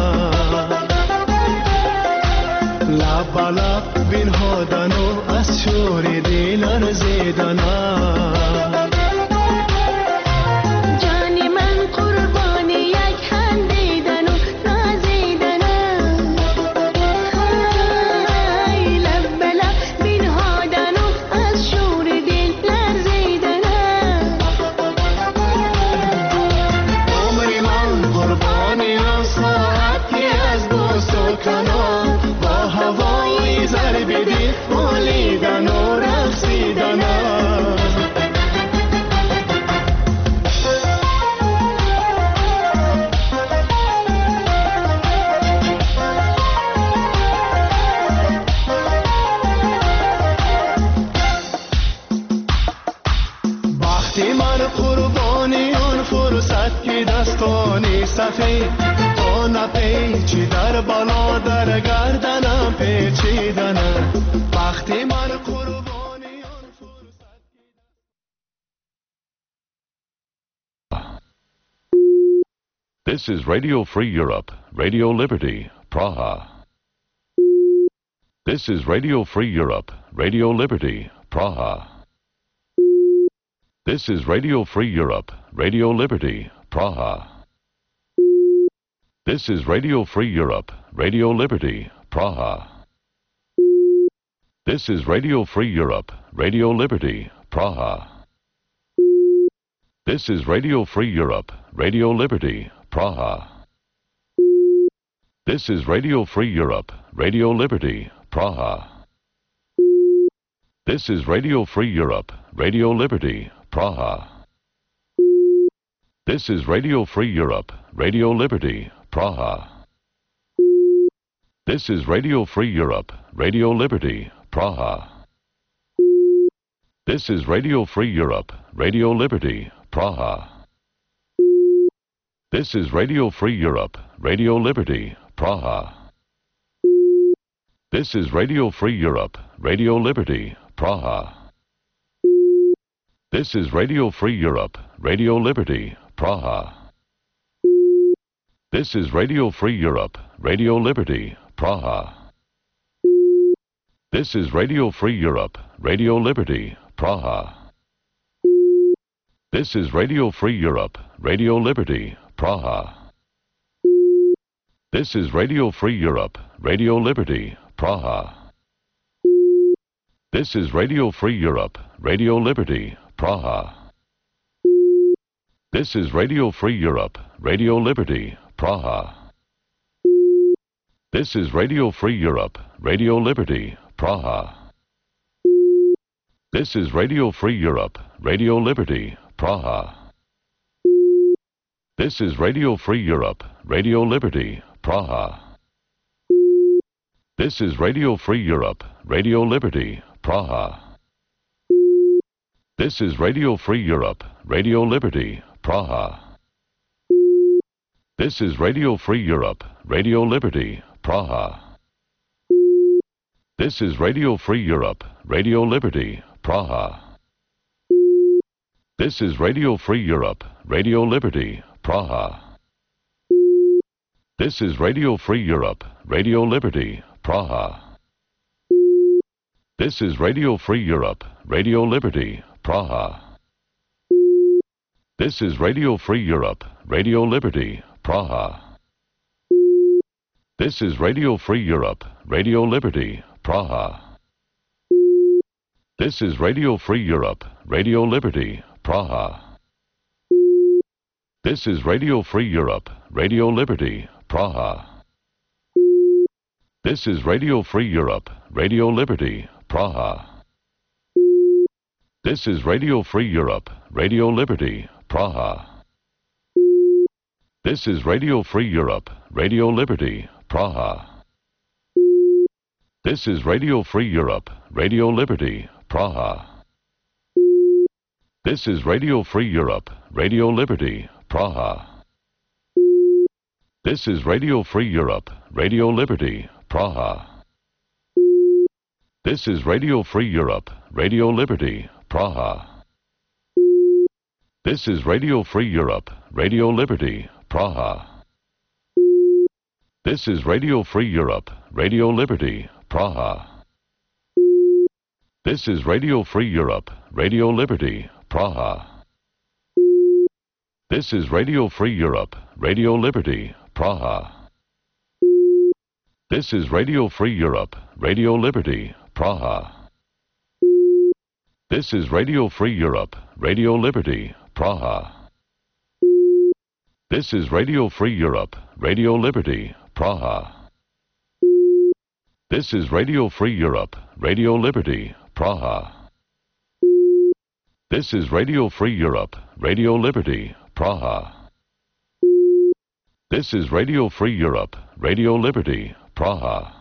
لب لب بینهادن و از شور دل ارزیدن جانی من قربانی یک خندیدن و نازیدن های لب لب بینهادن و از شور دل ارزیدن با هوای ضربیدی مالیدن و رقصیدن وقتی من قربانی اون فرصت که دستانی سفید ما نپیچی در بالا در گردنم پیچیدنه وقتی من قربانی This is Radio Free Europe, Radio Liberty, Praha. This is Radio Free Europe, Radio Liberty, Praha. This is Radio Free Europe, Radio Liberty, Praha. This is Radio Free Europe, Radio Liberty, Praha. This is Radio Free Europe, Radio Liberty, Praha. This is Radio Free Europe, Radio Liberty, Praha. This is Radio Free Europe, Radio Liberty, Praha. This is Radio Free Europe, Radio Liberty, Praha. This is Radio Free Europe, Radio Liberty, Praha. This is Radio Free Europe, Radio Liberty, Praha. This is Radio Free Europe, Radio Liberty, Praha. This is Radio Free Europe, Radio Liberty, Praha. This is Radio Free Europe, Radio Liberty, Praha. This is Radio Free Europe, Radio Liberty, Praha. This is Radio Free Europe, Radio Liberty, Praha. This is Radio Free Europe, Radio Liberty, Praha. This is Radio Free Europe, Radio Liberty, Praha. This is Radio Free Europe, Radio Liberty, Praha. This is Radio Free Europe, Radio Liberty, Praha. This is Radio Free Europe, Radio Liberty, Praha. This is Radio Free Europe, Radio Liberty, Praha. This is Radio Free Europe, Radio Liberty, Praha. This is Radio Free Europe, Radio Liberty, Praha. This is Radio Free Europe, Radio Liberty, Praha. This is Radio Free Europe, Radio Liberty, Praha. This is Radio Free Europe, Radio Liberty, Praha. This is Radio Free Europe, Radio Liberty, Praha. This is Radio Free Europe, Radio Liberty, Praha. This is Radio Free Europe, Radio Liberty, Praha. This is Radio Free Europe, Radio Liberty, Praha. This is Radio Free Europe, Radio Liberty, Praha. This is Radio Free Europe, Radio Liberty, Praha. This is Radio Free Europe, Radio Liberty, Praha. This is Radio Free Europe, Radio Liberty, Praha. This is Radio Free Europe, Radio Liberty, Praha. This is Radio Free Europe, Radio Liberty, Praha. This is Radio Free Europe, Radio Liberty, Praha. This is Radio Free Europe, Radio Liberty, Praha. This is Radio Free Europe, Radio Liberty, Praha. This is Radio Free Europe, Radio Liberty, Praha. This is Radio Free Europe, Radio Liberty, Praha. This is Radio Free Europe, Radio Liberty, Praha. This is Radio Free Europe, Radio Liberty, Praha. This is Radio Free Europe, Radio Liberty, Praha. This is Radio Free Europe, Radio Liberty, Praha. This is Radio Free Europe, Radio Liberty, Praha. This is Radio Free Europe, Radio Liberty, Praha. This is Radio Free Europe, Radio Liberty, Praha. This is Radio Free Europe, Radio Liberty, Praha. This is Radio Free Europe, Radio Liberty, Praha. This is Radio Free Europe, Radio Liberty, Praha.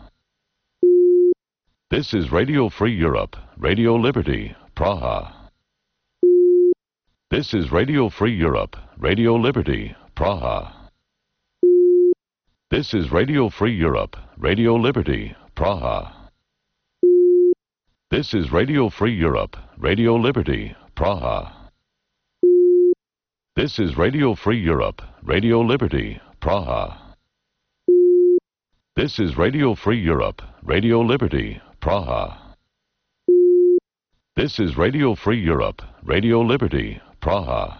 This is Radio Free Europe, Radio Liberty, Praha. This is Radio Free Europe, Radio Liberty, Praha. This is Radio Free Europe, Radio Liberty, Praha. This is Radio Free Europe, Radio Liberty, Praha. This is Radio Free Europe, Radio Liberty, Praha. This is Radio Free Europe, Radio Liberty, Praha. This is Radio Free Europe, Radio Liberty, Praha.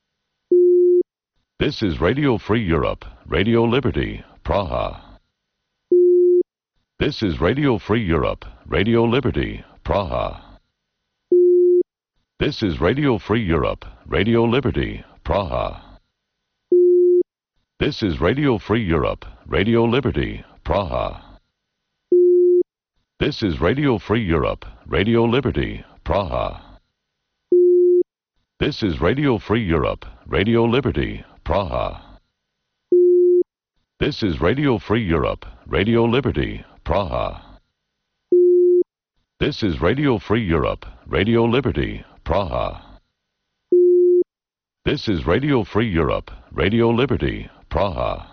This is Radio Free Europe, Radio Liberty, Praha. This is Radio Free Europe, Radio Liberty, Praha. This is Radio Free Europe, Radio Liberty, Praha. This is Radio Free Europe, Radio Liberty, Praha. This is Radio Free Europe, Radio Liberty, Praha. This is Radio Free Europe, Radio Liberty, Praha. This is Radio Free Europe, Radio Liberty, Praha. This is Radio Free Europe, Radio Liberty, Praha. This is Radio Free Europe, Radio Liberty, Praha.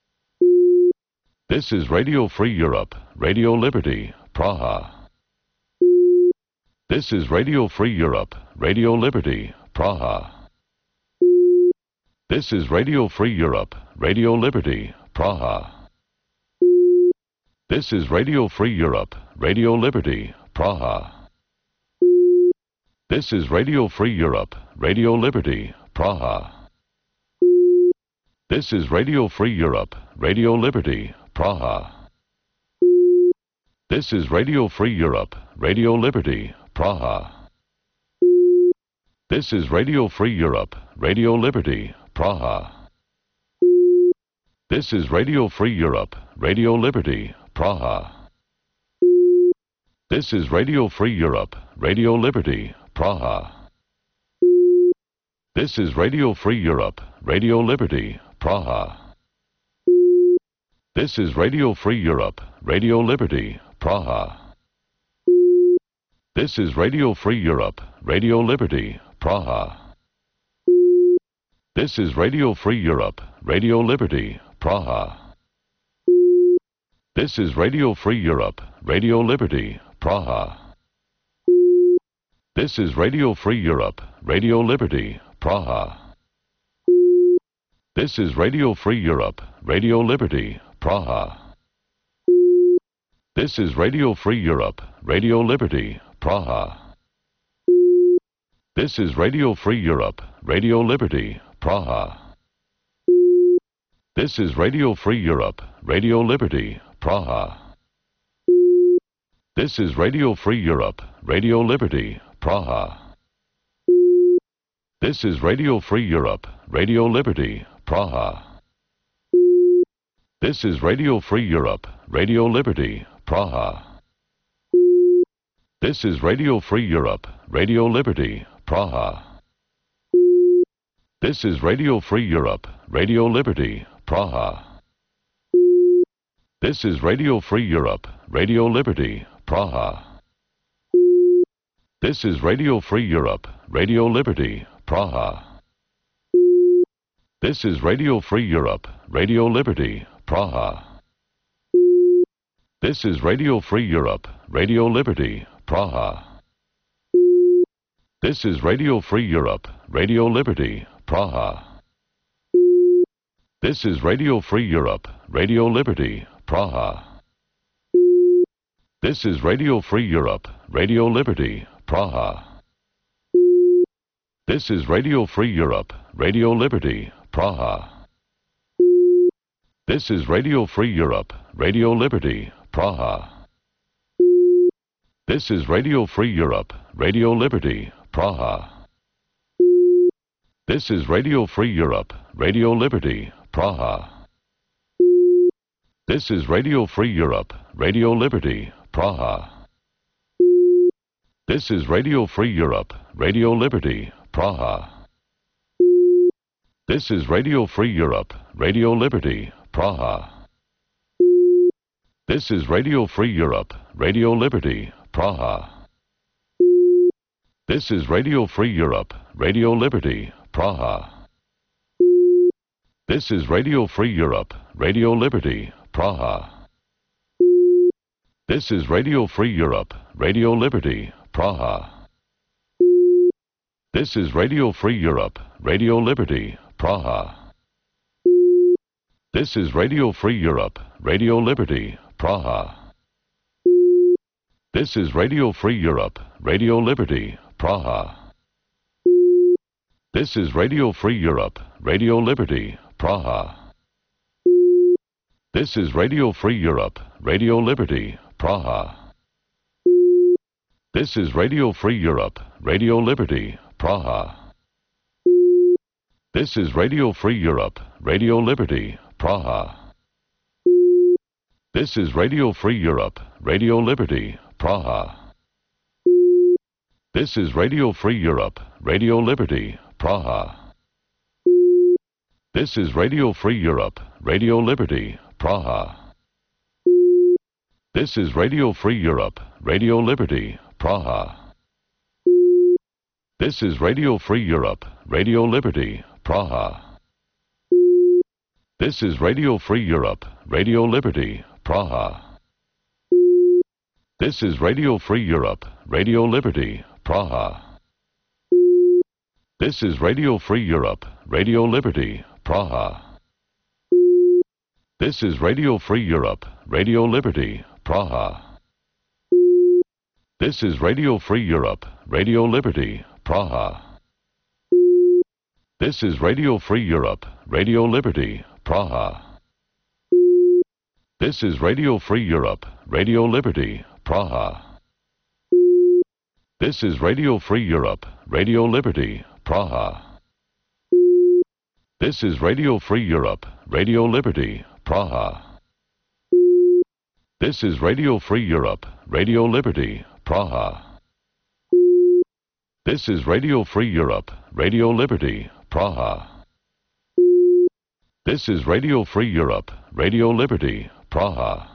This is Radio Free Europe, Radio Liberty, Praha. This is Radio Free Europe, Radio Liberty, Praha. This is Radio Free Europe, Radio Liberty, Praha. This is Radio Free Europe, Radio Liberty, Praha. This is Radio Free Europe, Radio Liberty, Praha. This is Radio Free Europe, Radio Liberty, Praha. This is Radio Free Europe, Radio Liberty, Praha. This is Radio Free Europe, Radio Liberty, Praha. This is Radio Free Europe, Radio Liberty, Praha. This is Radio Free Europe, Radio Liberty, Praha. This is Radio Free Europe, Radio Liberty, Praha. This is Radio Free Europe, Radio Liberty, Praha. This is Radio Free Europe, Radio Liberty, Praha. This is Radio Free Europe, Radio Liberty, Praha. This is Radio Free Europe, Radio Liberty, Praha. This is Radio Free Europe, Radio Liberty, Praha. This is Radio Free Europe, Radio Liberty, Praha. This is Radio Free Europe, Radio Liberty, Praha. This is Radio Free Europe, Radio Liberty, Praha. This is Radio Free Europe, Radio Liberty, Praha. This is Radio Free Europe, Radio Liberty, Praha. This is Radio Free Europe, Radio Liberty, Praha. This is Radio Free Europe, Radio Liberty, Praha. This is Radio Free Europe, Radio Liberty, Praha. This is Radio Free Europe, Radio Liberty, Praha. This is Radio Free Europe, Radio Liberty, Praha. This is Radio Free Europe, Radio Liberty, Praha. This is Radio Free Europe, Radio Liberty, Praha. This is Radio Free Europe, Radio Liberty, Praha. This is Radio Free Europe, Radio Liberty, Praha. This is Radio Free Europe, Radio Liberty, Praha. This is Radio Free Europe, Radio Liberty, Praha. This is Radio Free Europe, Radio Liberty, Praha. This is Radio Free Europe, Radio Liberty, Praha. This is Radio Free Europe, Radio Liberty, Praha. This is Radio Free Europe, Radio Liberty, Praha. This is Radio Free Europe, Radio Liberty, Praha. This is Radio Free Europe, Radio Liberty, Praha. This is Radio Free Europe, Radio Liberty, Praha. This is Radio Free Europe, Radio Liberty, Praha. This is Radio Free Europe, Radio Liberty, Praha. This is Radio Free Europe, Radio Liberty, Praha. This is Radio Free Europe, Radio Liberty, Praha. This is Radio Free Europe, Radio Liberty, Praha. This is Radio Free Europe, Radio Liberty, Praha. This is Radio Free Europe, Radio Liberty, Praha. This is Radio Free Europe, Radio Liberty, Praha. This is Radio Free Europe, Radio Liberty, Praha. This is Radio Free Europe, Radio Liberty, Praha. This is Radio Free Europe, Radio Liberty, Praha. This is Radio Free Europe, Radio Liberty, Praha. This is Radio Free Europe, Radio Liberty, Praha. This is Radio Free Europe, Radio Liberty, Praha. This is Radio Free Europe, Radio Liberty, Praha. This is Radio Free Europe, Radio Liberty, Praha. This is Radio Free Europe, Radio Liberty, Praha. This is Radio Free Europe, Radio Liberty, Praha. This is Radio Free Europe, Radio Liberty, Praha. This is Radio Free Europe, Radio Liberty, Praha. This is Radio Free Europe, Radio Liberty, Praha. This is Radio Free Europe, Radio Liberty, Praha. This is Radio Free Europe, Radio Liberty, Praha. This is Radio Free Europe, Radio Liberty, Praha. This is Radio Free Europe, Radio Liberty, Praha. This is Radio Free Europe, Radio Liberty, Praha. This is Radio Free Europe, Radio Liberty, Praha. This is Radio Free Europe, Radio Liberty, Praha.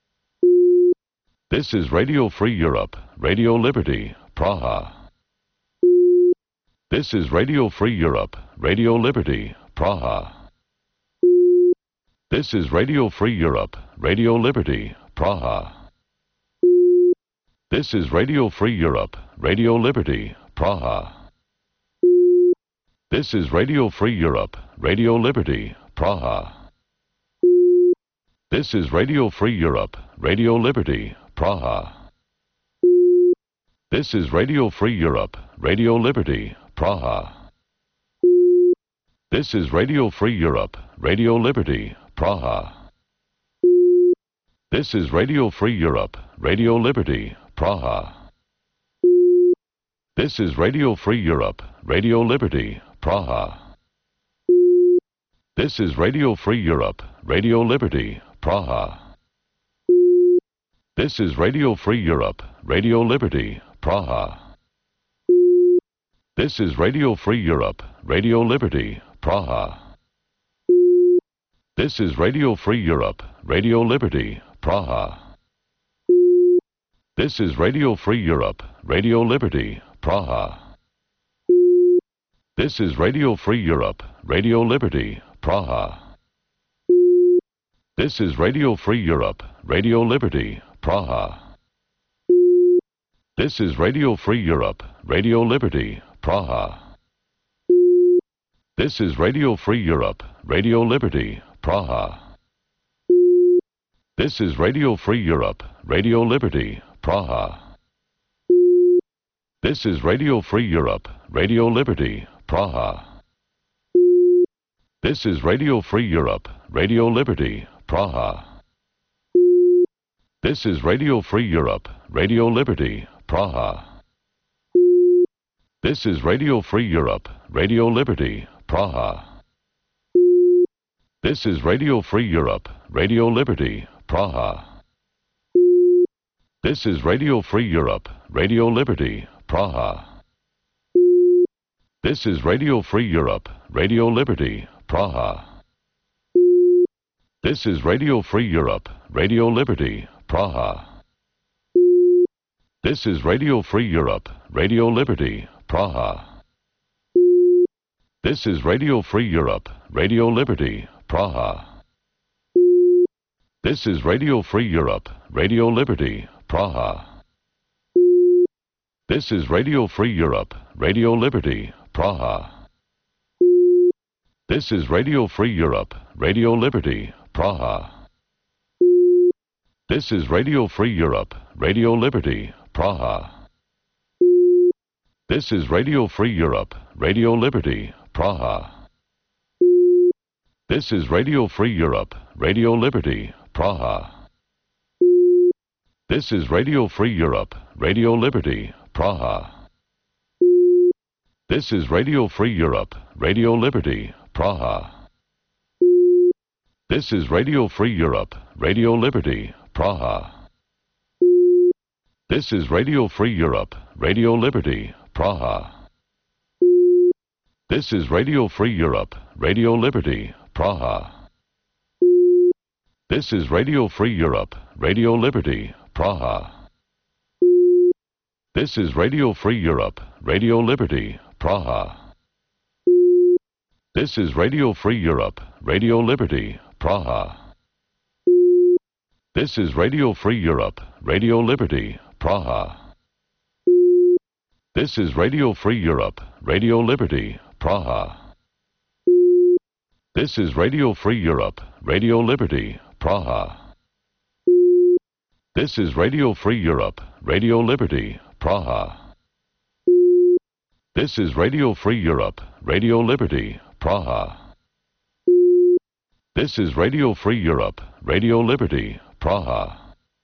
This is Radio Free Europe, Radio Liberty, Praha. This is Radio Free Europe, Radio Liberty, Praha. This is Radio Free Europe, Radio Liberty, Praha. This is Radio Free Europe, Radio Liberty, Praha. This is Radio Free Europe, Radio Liberty, Praha. This is Radio Free Europe, Radio Liberty, Praha. This is Radio Free Europe, Radio Liberty, Praha. This is Radio Free Europe, Radio Liberty, Praha. This is Radio Free Europe, Radio Liberty, Praha. This is Radio Free Europe, Radio Liberty, Praha. This is Radio Free Europe, Radio Liberty, Praha. This is Radio Free Europe, Radio Liberty, Praha. This is Radio Free Europe, Radio Liberty, Praha. This is Radio Free Europe, Radio Liberty, Praha. This is Radio Free Europe, Radio Liberty, Praha. This is Radio Free Europe, Radio Liberty, Praha. This is Radio Free Europe, Radio Liberty, Praha. This is Radio Free Europe, Radio Liberty, Praha. This is Radio Free Europe, Radio Liberty, Praha. This is Radio Free Europe, Radio Liberty, Praha. This is Radio Free Europe, Radio Liberty, Praha. This is Radio Free Europe, Radio Liberty, Praha. This is Radio Free Europe, Radio Liberty, Praha. This is Radio Free Europe, Radio Liberty, Praha. This is Radio Free Europe, Radio Liberty, Praha. This is Radio Free Europe, Radio Liberty, Praha. This is Radio Free Europe, Radio Liberty, Praha. This is Radio Free Europe, Radio Liberty, Praha. This is Radio Free Europe, Radio Liberty, Praha. This is Radio Free Europe, Radio Liberty, Praha. This is Radio Free Europe, Radio Liberty, Praha. This is Radio Free Europe, Radio Liberty, Praha. This is Radio Free Europe, Radio Liberty, Praha. This is Radio Free Europe, Radio Liberty, Praha. This is Radio Free Europe, Radio Liberty, Praha. This is Radio Free Europe, Radio Liberty, Praha. This is Radio Free Europe, Radio Liberty, Praha. This is Radio Free Europe, Radio Liberty, Praha. This is Radio Free Europe, Radio Liberty, Praha. This is Radio Free Europe, Radio Liberty, Praha. This is Radio Free Europe, Radio Liberty, Praha. This is Radio Free Europe, Radio Liberty, Praha. This is Radio Free Europe, Radio Liberty, Praha. This is Radio Free Europe, Radio Liberty, Praha. This is Radio Free Europe, Radio Liberty, Praha. This is Radio Free Europe, Radio Liberty, Praha. This is Radio Free Europe, Radio Liberty, Praha. This is Radio Free Europe, Radio Liberty, Praha. This is Radio Free Europe, Radio Liberty, Praha. This is Radio Free Europe, Radio Liberty, Praha.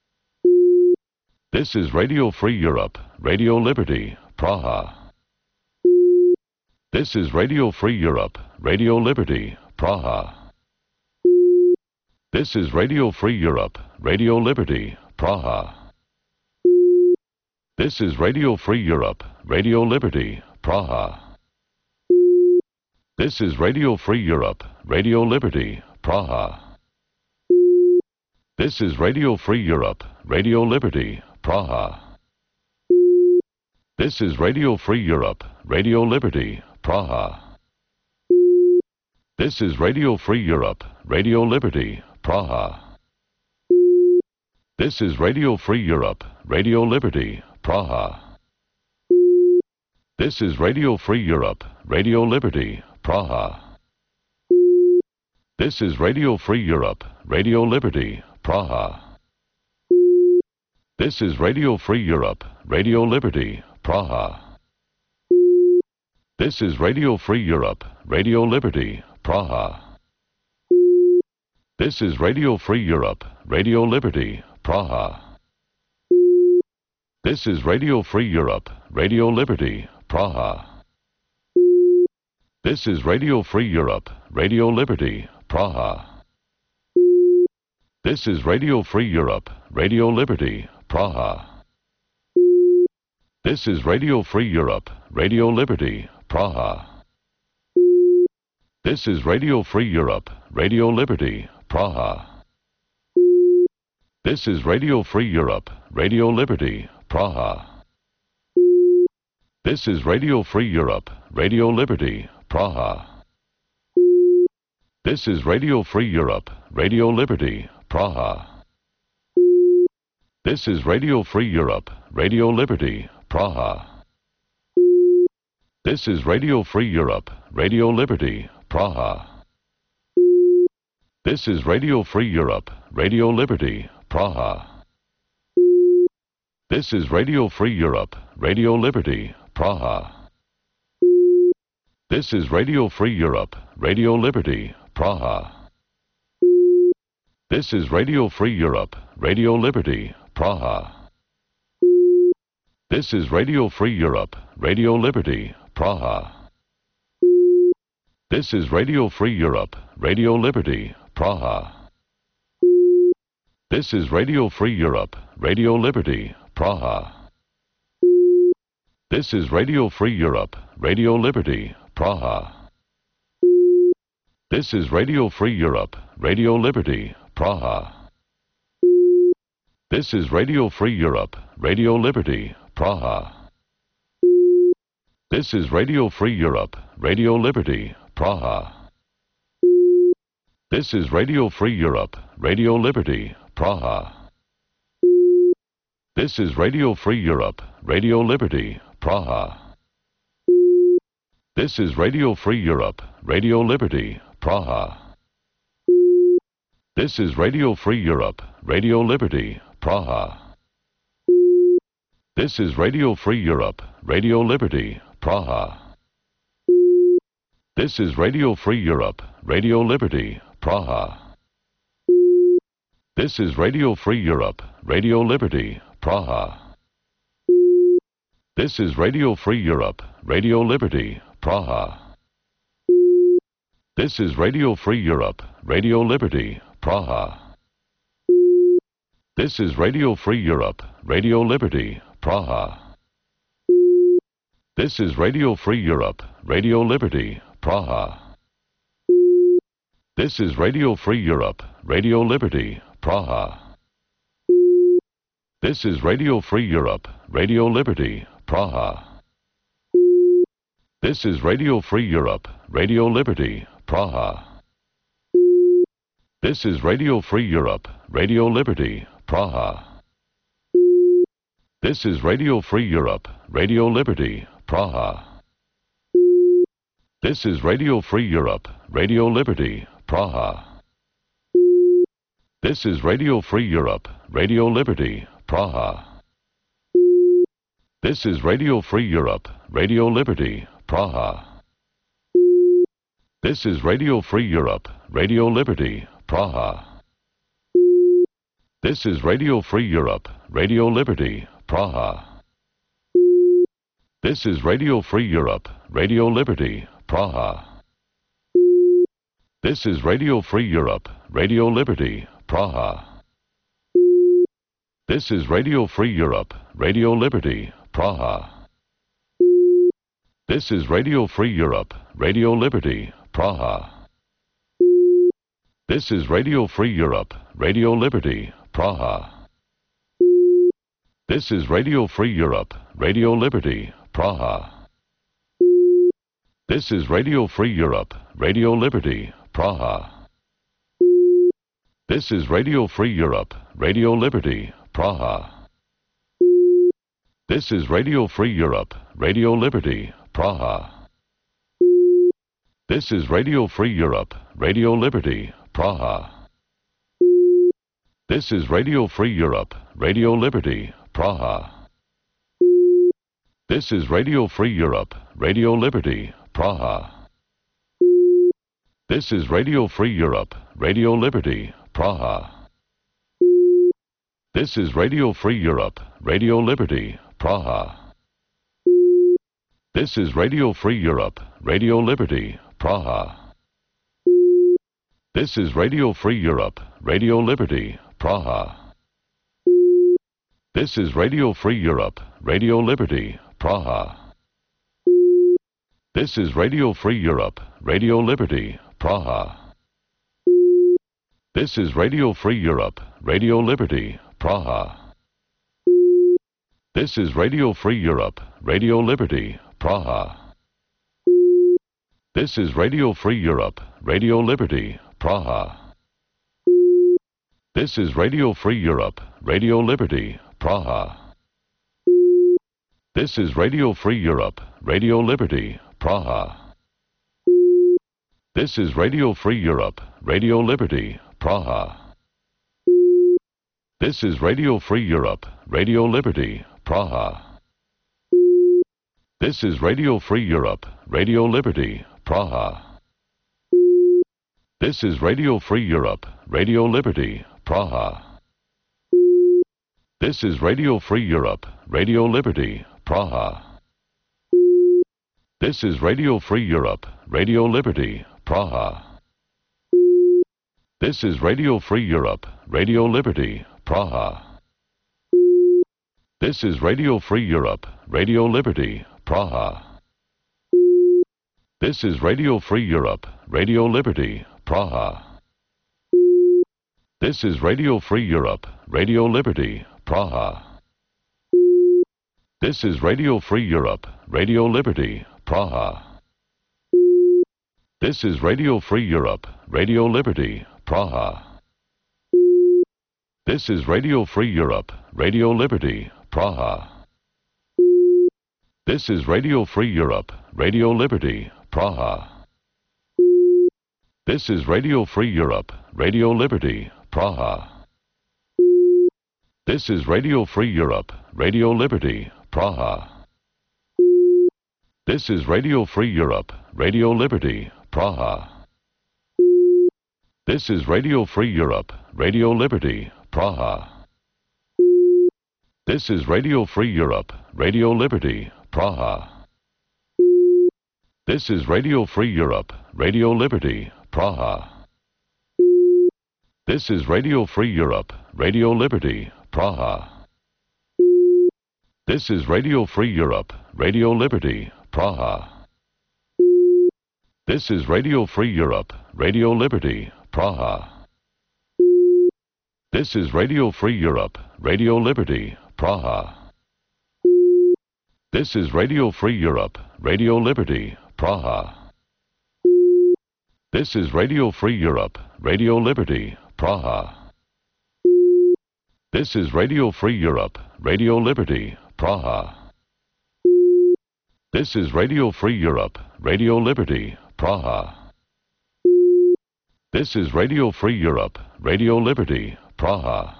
This is Radio Free Europe, Radio Liberty, Praha. This is Radio Free Europe, Radio Liberty, Praha. This is Radio Free Europe, Radio Liberty, Praha. This is Radio Free Europe, Radio Liberty, Praha. This is Radio Free Europe, Radio Liberty, Praha. This is Radio Free Europe, Radio Liberty, Praha. This is Radio Free Europe, Radio Liberty, Praha. This is Radio Free Europe, Radio Liberty, Praha. This is Radio Free Europe, Radio Liberty, Praha. This is Radio Free Europe, Radio Liberty, Praha. This is Radio Free Europe, Radio Liberty, Praha. This is Radio Free Europe, Radio Liberty, Praha. This is Radio Free Europe, Radio Liberty, Praha. This is Radio Free Europe, Radio Liberty, Praha. This is Radio Free Europe, Radio Liberty, Praha. This is Radio Free Europe, Radio Liberty, Praha. This is Radio Free Europe, Radio Liberty, Praha. This is Radio Free Europe, Radio Liberty, Praha. This is Radio Free Europe, Radio Liberty, Praha. This is Radio Free Europe, Radio Liberty, Praha. This is Radio Free Europe, Radio Liberty, Praha. This is Radio Free Europe, Radio Liberty, Praha. This is Radio Free Europe, Radio Liberty, Praha. This is Radio Free Europe, Radio Liberty, Praha. This is Radio Free Europe, Radio Liberty, Praha. This is Radio Free Europe, Radio Liberty, Praha. This is Radio Free Europe, Radio Liberty, Praha. This is Radio Free Europe, Radio Liberty, Praha. This is Radio Free Europe, Radio Liberty, Praha. This is Radio Free Europe, Radio Liberty, Praha. This is Radio Free Europe, Radio Liberty, Praha. This is Radio Free Europe, Radio Liberty, Praha. This is Radio Free Europe, Radio Liberty, Praha. This is Radio Free Europe, Radio Liberty, Praha. This is Radio Free Europe, Radio Liberty, Praha. This is Radio Free Europe, Radio Liberty, Praha. This is Radio Free Europe, Radio Liberty, Praha. This is Radio Free Europe, Radio Liberty, Praha. This is Radio Free Europe, Radio Liberty, Praha. This is Radio Free Europe, Radio Liberty, Praha. This is Radio Free Europe, Radio Liberty, Praha. This is Radio Free Europe, Radio Liberty, Praha. This is Radio Free Europe, Radio Liberty, Praha. This is Radio Free Europe, Radio Liberty, Praha. This is Radio Free Europe, Radio Liberty, Praha. This is Radio Free Europe, Radio Liberty, Praha. This is Radio Free Europe, Radio Liberty, Praha. This is Radio Free Europe, Radio Liberty, Praha. This is Radio Free Europe, Radio Liberty, Praha. This is Radio Free Europe, Radio Liberty, Praha. This is Radio Free Europe, Radio Liberty, Praha. This is Radio Free Europe, Radio Liberty, Praha. This is Radio Free Europe, Radio Liberty, Praha. This is Radio Free Europe, Radio Liberty, Praha. This is Radio Free Europe, Radio Liberty, Praha. This is Radio Free Europe, Radio Liberty, Praha. This is Radio Free Europe, Radio Liberty, Praha. This is Radio Free Europe, Radio Liberty, Praha. This is Radio Free Europe, Radio Liberty, Praha. This is Radio Free Europe, Radio Liberty, Praha. This is Radio Free Europe, Radio Liberty, Praha. This is Radio Free Europe, Radio Liberty, Praha. This is Radio Free Europe, Radio Liberty, Praha. This is Radio Free Europe, Radio Liberty, Praha. This is Radio Free Europe, Radio Liberty, Praha. This is Radio Free Europe, Radio Liberty, Praha. This is Radio Free Europe, Radio Liberty, Praha. This is Radio Free Europe, Radio Liberty, Praha. This is Radio Free Europe, Radio Liberty, Praha. This is Radio Free Europe, Radio Liberty, Praha. This is Radio Free Europe, Radio Liberty, Praha. This is Radio Free Europe, Radio Liberty, Praha. This is Radio Free Europe, Radio Liberty, Praha. This is Radio Free Europe, Radio Liberty, Praha. This is Radio Free Europe, Radio Liberty, Praha. This is Radio Free Europe, Radio Liberty, Praha. This is Radio Free Europe, Radio Liberty, Praha. This is Radio Free Europe, Radio Liberty, Praha. This is Radio Free Europe, Radio Liberty, Praha. This is Radio Free Europe, Radio Liberty, Praha. This is Radio Free Europe, Radio Liberty, Praha. This is Radio Free Europe, Radio Liberty, Praha. This is Radio Free Europe, Radio Liberty, Praha. This is Radio Free Europe, Radio Liberty, Praha. This is Radio Free Europe, Radio Liberty, Praha. This is Radio Free Europe, Radio Liberty, Praha. This is Radio Free Europe, Radio Liberty, Praha. This is Radio Free Europe, Radio Liberty, Praha. This is Radio Free Europe, Radio Liberty, Praha. This is Radio Free Europe, Radio Liberty, Praha. This is Radio Free Europe, Radio Liberty, Praha. This is Radio Free Europe, Radio Liberty, Praha. This is Radio Free Europe, Radio Liberty, Praha. This is Radio Free Europe, Radio Liberty, Praha. This is Radio Free Europe, Radio Liberty, Praha. This is Radio Free Europe, Radio Liberty, Praha. This is Radio Free Europe, Radio Liberty, Praha. This is Radio Free Europe, Radio Liberty, Praha. This is Radio Free Europe, Radio Liberty, Praha. This is Radio Free Europe, Radio Liberty, Praha. This is Radio Free Europe, Radio Liberty, Praha. This is Radio Free Europe, Radio Liberty, Praha. This is Radio Free Europe, Radio Liberty, Praha. This is Radio Free Europe, Radio Liberty, Praha. This is Radio Free Europe, Radio Liberty, Praha. This is Radio Free Europe, Radio Liberty, Praha. This is Radio Free Europe, Radio Liberty, Praha. This is Radio Free Europe, Radio Liberty, Praha.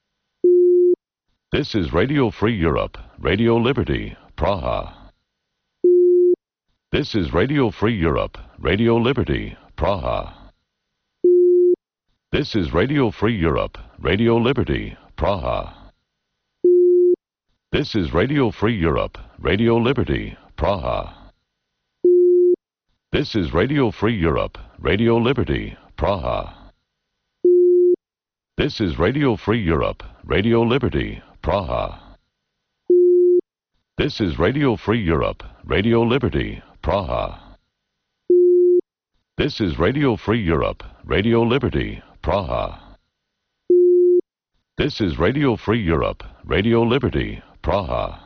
This is Radio Free Europe, Radio Liberty, Praha. This is Radio Free Europe, Radio Liberty, Praha. This is Radio Free Europe, Radio Liberty, Praha. This is Radio Free Europe, Radio Liberty, Praha. This is Radio Free Europe, Radio Liberty, Praha. This is Radio Free Europe, Radio Liberty, Praha. This is Radio Free Europe, Radio Liberty, Praha. This is Radio Free Europe, Radio Liberty, Praha. This is Radio Free Europe, Radio Liberty, Praha.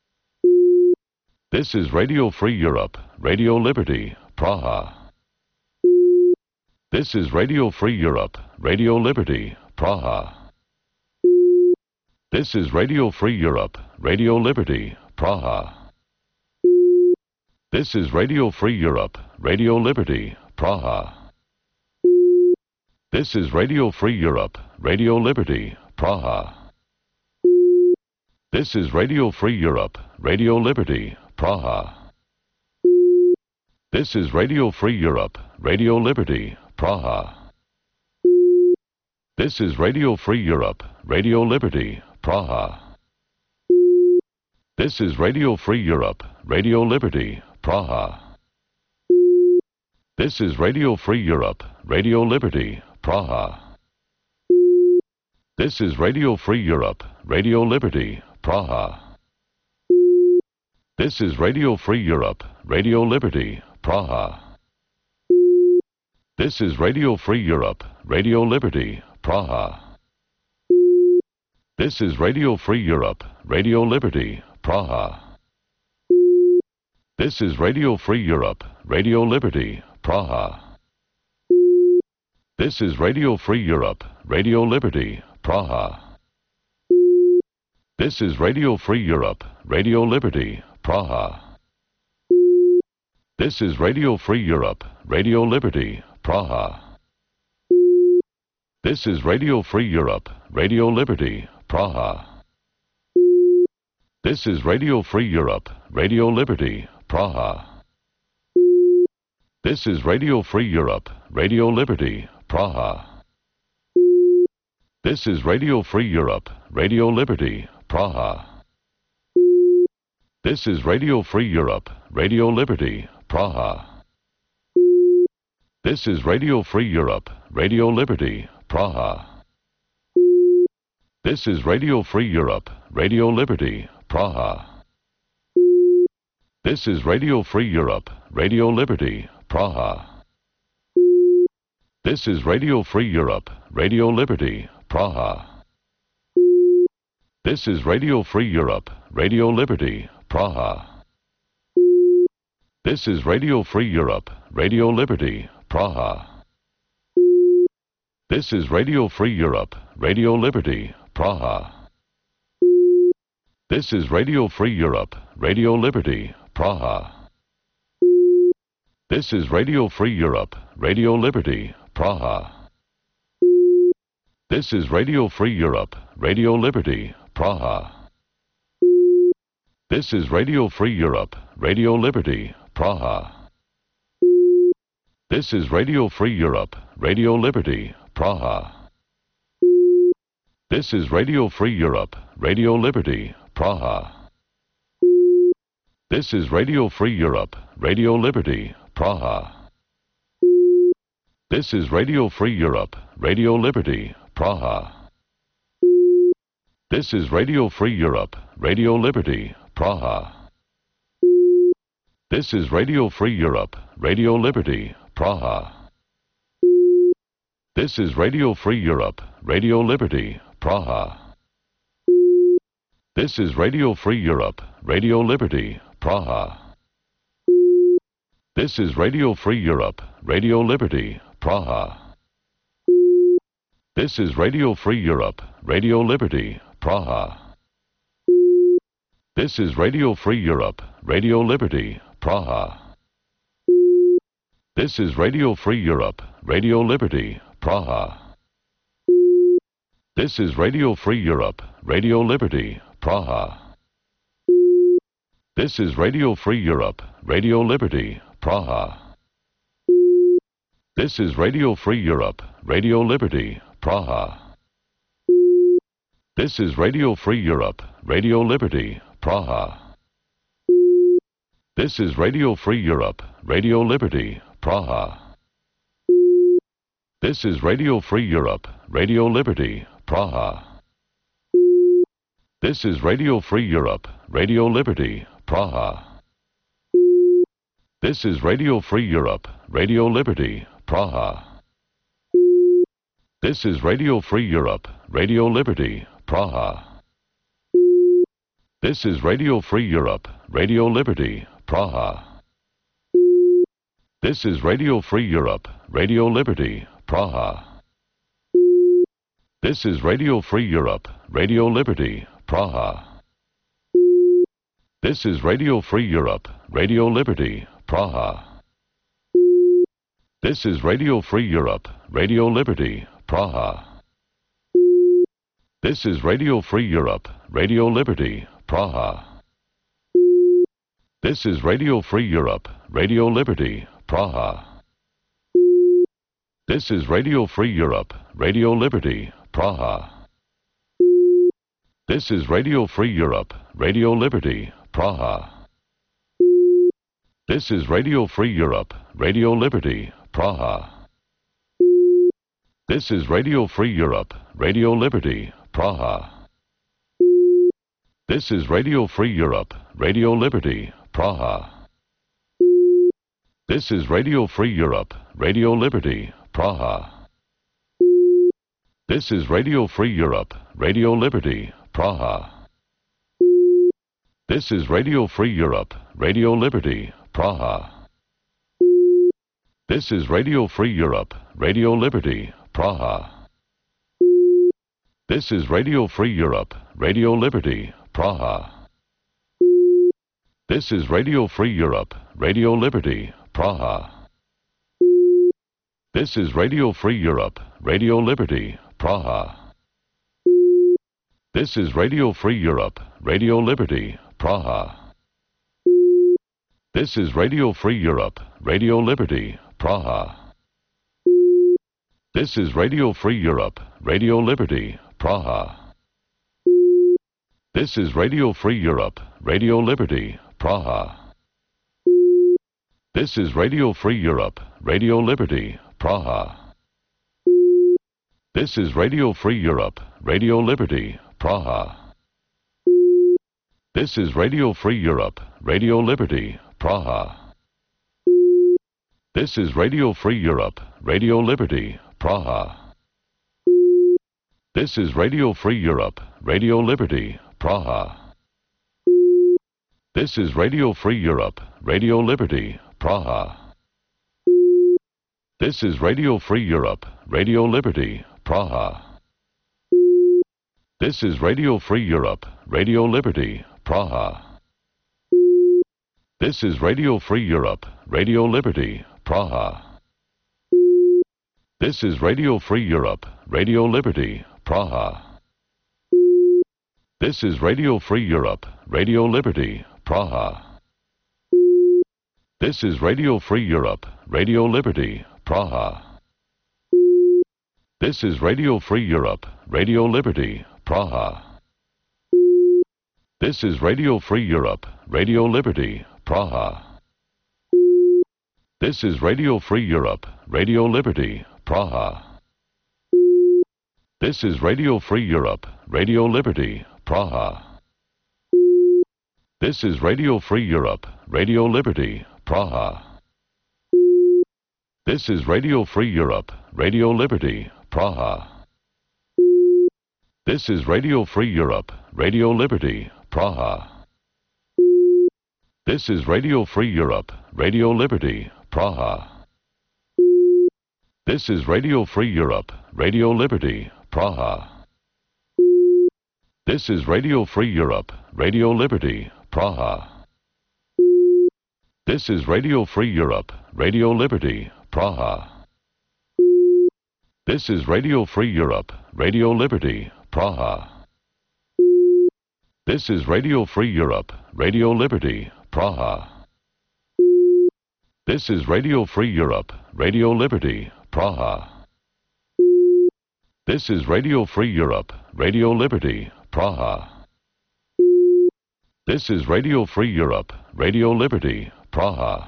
This is Radio Free Europe, Radio Liberty, Praha. This is Radio Free Europe, Radio Liberty, Praha. This is Radio Free Europe, Radio Liberty, Praha. This is Radio Free Europe, Radio Liberty, Praha. This is Radio Free Europe, Radio Liberty, Praha. This is Radio Free Europe, Radio Liberty, Praha. This is Radio Free Europe, Radio Liberty, Praha. This is Radio Free Europe, Radio Liberty, Praha. This is Radio Free Europe, Radio Liberty, Praha. This is Radio Free Europe, Radio Liberty, Praha. This is Radio Free Europe, Radio Liberty, Praha. This is Radio Free Europe, Radio Liberty, Praha. This is Radio Free Europe, Radio Liberty, Praha. This is Radio Free Europe, Radio Liberty, Praha. This is Radio Free Europe, Radio Liberty, Praha. This is Radio Free Europe, Radio Liberty, Praha. This is Radio Free Europe, Radio Liberty, Praha. This is Radio Free Europe, Radio Liberty, Praha. This is Radio Free Europe, Radio Liberty, Praha. This is Radio Free Europe, Radio Liberty, Praha. This is Radio Free Europe, Radio Liberty, Praha. This is Radio Free Europe, Radio Liberty, Praha. This is Radio Free Europe, Radio Liberty, Praha. This is Radio Free Europe, Radio Liberty, Praha. This is Radio Free Europe, Radio Liberty, Praha. This is Radio Free Europe, Radio Liberty, Praha. This is Radio Free Europe, Radio Liberty, Praha. This is Radio Free Europe, Radio Liberty, Praha. This is Radio Free Europe, Radio Liberty, Praha. This is Radio Free Europe, Radio Liberty, Praha. This is Radio Free Europe, Radio Liberty, Praha. This is Radio Free Europe, Radio Liberty, Praha. This is Radio Free Europe, Radio Liberty, Praha. This is Radio Free Europe, Radio Liberty, Praha. This is Radio Free Europe, Radio Liberty, Praha. This is Radio Free Europe, Radio Liberty, Praha. This is Radio Free Europe, Radio Liberty, Praha. This is Radio Free Europe, Radio Liberty, Praha. This is Radio Free Europe, Radio Liberty, Praha. This is Radio Free Europe, Radio Liberty, Praha. This is Radio Free Europe, Radio Liberty, Praha. This is Radio Free Europe, Radio Liberty, Praha. This is Radio Free Europe, Radio Liberty, Praha. This is Radio Free Europe, Radio Liberty, Praha. This is Radio Free Europe, Radio Liberty, Praha. This is Radio Free Europe, Radio Liberty, Praha. This is Radio Free Europe, Radio Liberty, Praha. This is Radio Free Europe, Radio Liberty, Praha. This is Radio Free Europe, Radio Liberty, Praha. This is Radio Free Europe, Radio Liberty, Praha. This is Radio Free Europe, Radio Liberty, Praha. This is Radio Free Europe, Radio Liberty, Praha. This is Radio Free Europe, Radio Liberty, Praha. This is Radio Free Europe, Radio Liberty, Praha. This is Radio Free Europe, Radio Liberty, Praha. This is Radio Free Europe, Radio Liberty, Praha. This is Radio Free Europe, Radio Liberty, Praha. This is Radio Free Europe, Radio Liberty, Praha. This is Radio Free Europe, Radio Liberty, Praha. This is Radio Free Europe, Radio Liberty, Praha. This is Radio Free Europe, Radio Liberty, Praha. This is Radio Free Europe, Radio Liberty, Praha. This is Radio Free Europe, Radio Liberty, Praha. This is Radio Free Europe, Radio Liberty, Praha. This is Radio Free Europe, Radio Liberty, Praha. This is Radio Free Europe, Radio Liberty, Praha. This is Radio Free Europe, Radio Liberty, Praha. This is Radio Free Europe, Radio Liberty, Praha. This is Radio Free Europe, Radio Liberty, Praha. This is Radio Free Europe, Radio Liberty, Praha. This is Radio Free Europe, Radio Liberty, Praha. This is Radio Free Europe, Radio Liberty, Praha. This is Radio Free Europe, Radio Liberty, Praha. This is Radio Free Europe, Radio Liberty, Praha. This is Radio Free Europe, Radio Liberty, Praha. This is Radio Free Europe, Radio Liberty, Praha. This is Radio Free Europe, Radio Liberty, Praha. This is Radio Free Europe, Radio Liberty, Praha. This is Radio Free Europe, Radio Liberty, Praha. This is Radio Free Europe, Radio Liberty, Praha. This is Radio Free Europe, Radio Liberty, Praha. This is Radio Free Europe, Radio Liberty, Praha. This is Radio Free Europe, Radio Liberty, Praha. This is Radio Free Europe, Radio Liberty, Praha. This is Radio Free Europe, Radio Liberty, Praha. This is Radio Free Europe, Radio Liberty, Praha. This is Radio Free Europe, Radio Liberty, Praha. This is Radio Free Europe, Radio Liberty, Praha. This is Radio Free Europe, Radio Liberty, Praha. This is Radio Free Europe, Radio Liberty, Praha. This is Radio Free Europe, Radio Liberty, Praha. This is Radio Free Europe, Radio Liberty, Praha. This is Radio Free Europe, Radio Liberty, Praha. This is Radio Free Europe, Radio Liberty, Praha. This is Radio Free Europe, Radio Liberty, Praha. This is Radio Free Europe, Radio Liberty, Praha. This is Radio Free Europe, Radio Liberty, Praha. This is Radio Free Europe, Radio Liberty, Praha. This is Radio Free Europe, Radio Liberty, Praha. This is Radio Free Europe, Radio Liberty, Praha. This is Radio Free Europe, Radio Liberty, Praha. This is Radio Free Europe, Radio Liberty, Praha. This is Radio Free Europe, Radio Liberty, Praha. This is Radio Free Europe, Radio Liberty, Praha. This is Radio Free Europe, Radio Liberty, Praha. This is Radio Free Europe, Radio Liberty, Praha.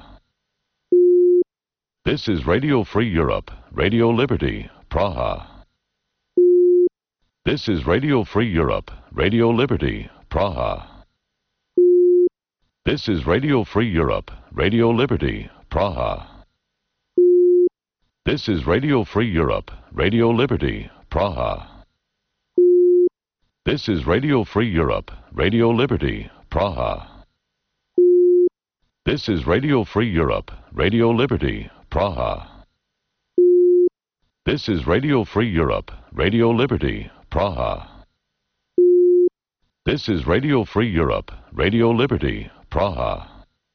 This is Radio Free Europe, Radio Liberty, Praha. This is Radio Free Europe, Radio Liberty, Praha. This is Radio Free Europe, Radio Liberty, Praha. This is Radio Free Europe, Radio Liberty, Praha. This is Radio Free Europe, Radio Liberty, Praha. This is Radio Free Europe, Radio Liberty, Praha. This is Radio Free Europe, Radio Liberty, Praha. This is Radio Free Europe, Radio Liberty, Praha.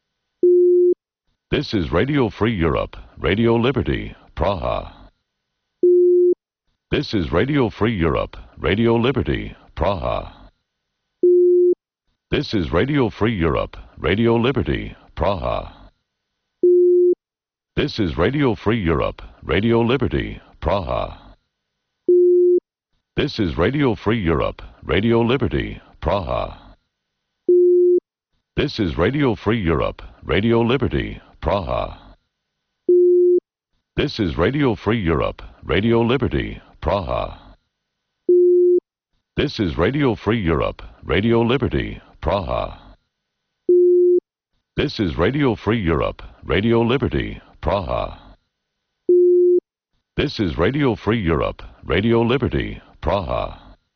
This is Radio Free Europe, Radio Liberty, Praha. This is Radio Free Europe, Radio Liberty, Praha. This is Radio Free Europe, Radio Liberty, Praha. This is Radio Free Europe, Radio Liberty, Praha. This is Radio Free Europe, Radio Liberty, Praha. This is Radio Free Europe, Radio Liberty, Praha. This is Radio Free Europe, Radio Liberty, Praha. This is Radio Free Europe, Radio Liberty, Praha. This is Radio Free Europe, Radio Liberty, Praha. This is Radio Free Europe, Radio Liberty, Praha.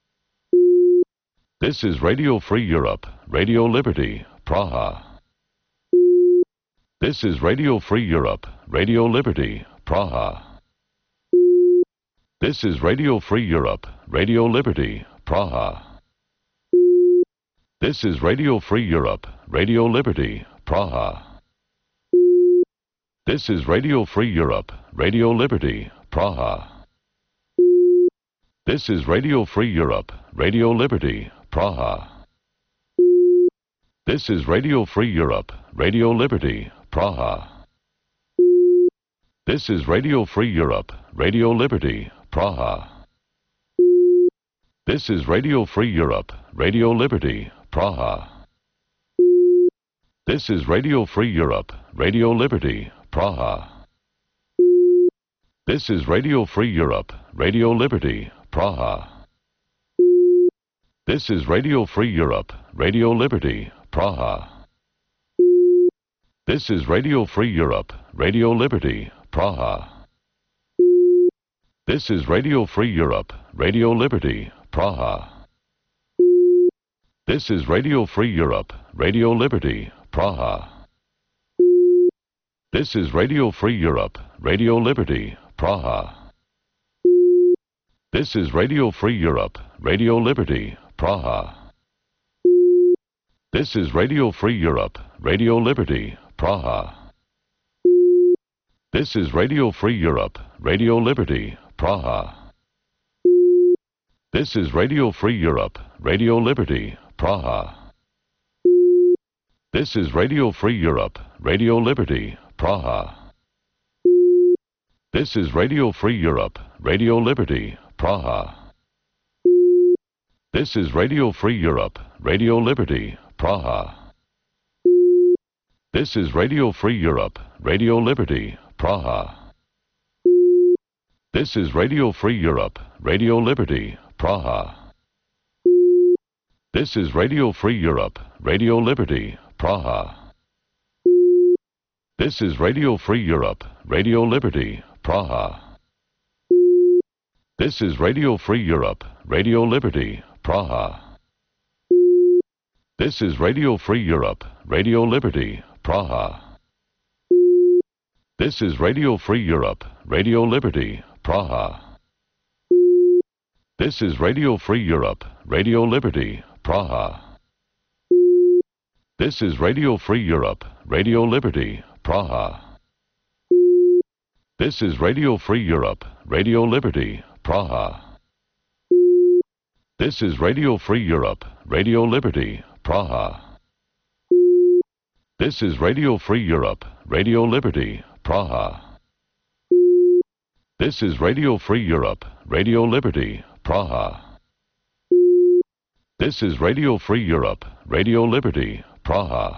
This is Radio Free Europe, Radio Liberty, Praha. This is Radio Free Europe, Radio Liberty, Praha. This is Radio Free Europe, Radio Liberty, Praha. This is Radio Free Europe, Radio Liberty, Praha. This is Radio Free Europe, Radio Liberty, Praha. This is Radio Free Europe, Radio Liberty, Praha. This is Radio Free Europe, Radio Liberty, Praha. This is Radio Free Europe, Radio Liberty, Praha. This is Radio Free Europe, Radio Liberty, Praha. This is Radio Free Europe, Radio Liberty, Praha. This is Radio Free Europe, Radio Liberty, Praha. This is Radio Free Europe, Radio Liberty, Praha. This is Radio Free Europe, Radio Liberty, Praha. This is Radio Free Europe, Radio Liberty, Praha. This is Radio Free Europe, Radio Liberty, Praha. This is Radio Free Europe, Radio Liberty, Praha. This is Radio Free Europe, Radio Liberty, Praha. This is Radio Free Europe, Radio Liberty, Praha. This is Radio Free Europe, Radio Liberty, Praha. This is Radio Free Europe, Radio Liberty, Praha. This is Radio Free Europe, Radio Liberty, Praha. This is Radio Free Europe, Radio Liberty, Praha. This is Radio Free Europe, Radio Liberty, Praha. This is Radio Free Europe, Radio Liberty, Praha. This is Radio Free Europe, Radio Liberty, Praha. This is Radio Free Europe, Radio Liberty, Praha. This is Radio Free Europe, Radio Liberty, Praha. This is Radio Free Europe, Radio Liberty, Praha. This is Radio Free Europe, Radio Liberty, Praha. This is Radio Free Europe, Radio Liberty, Praha. This is Radio Free Europe, Radio Liberty, Praha. This is Radio Free Europe, Radio Liberty, Praha. This is Radio Free Europe, Radio Liberty, Praha. This is Radio Free Europe, Radio Liberty, Praha. This is Radio Free Europe, Radio Liberty, Praha. This is Radio Free Europe, Radio Liberty, Praha. This is Radio Free Europe, Radio Liberty, Praha.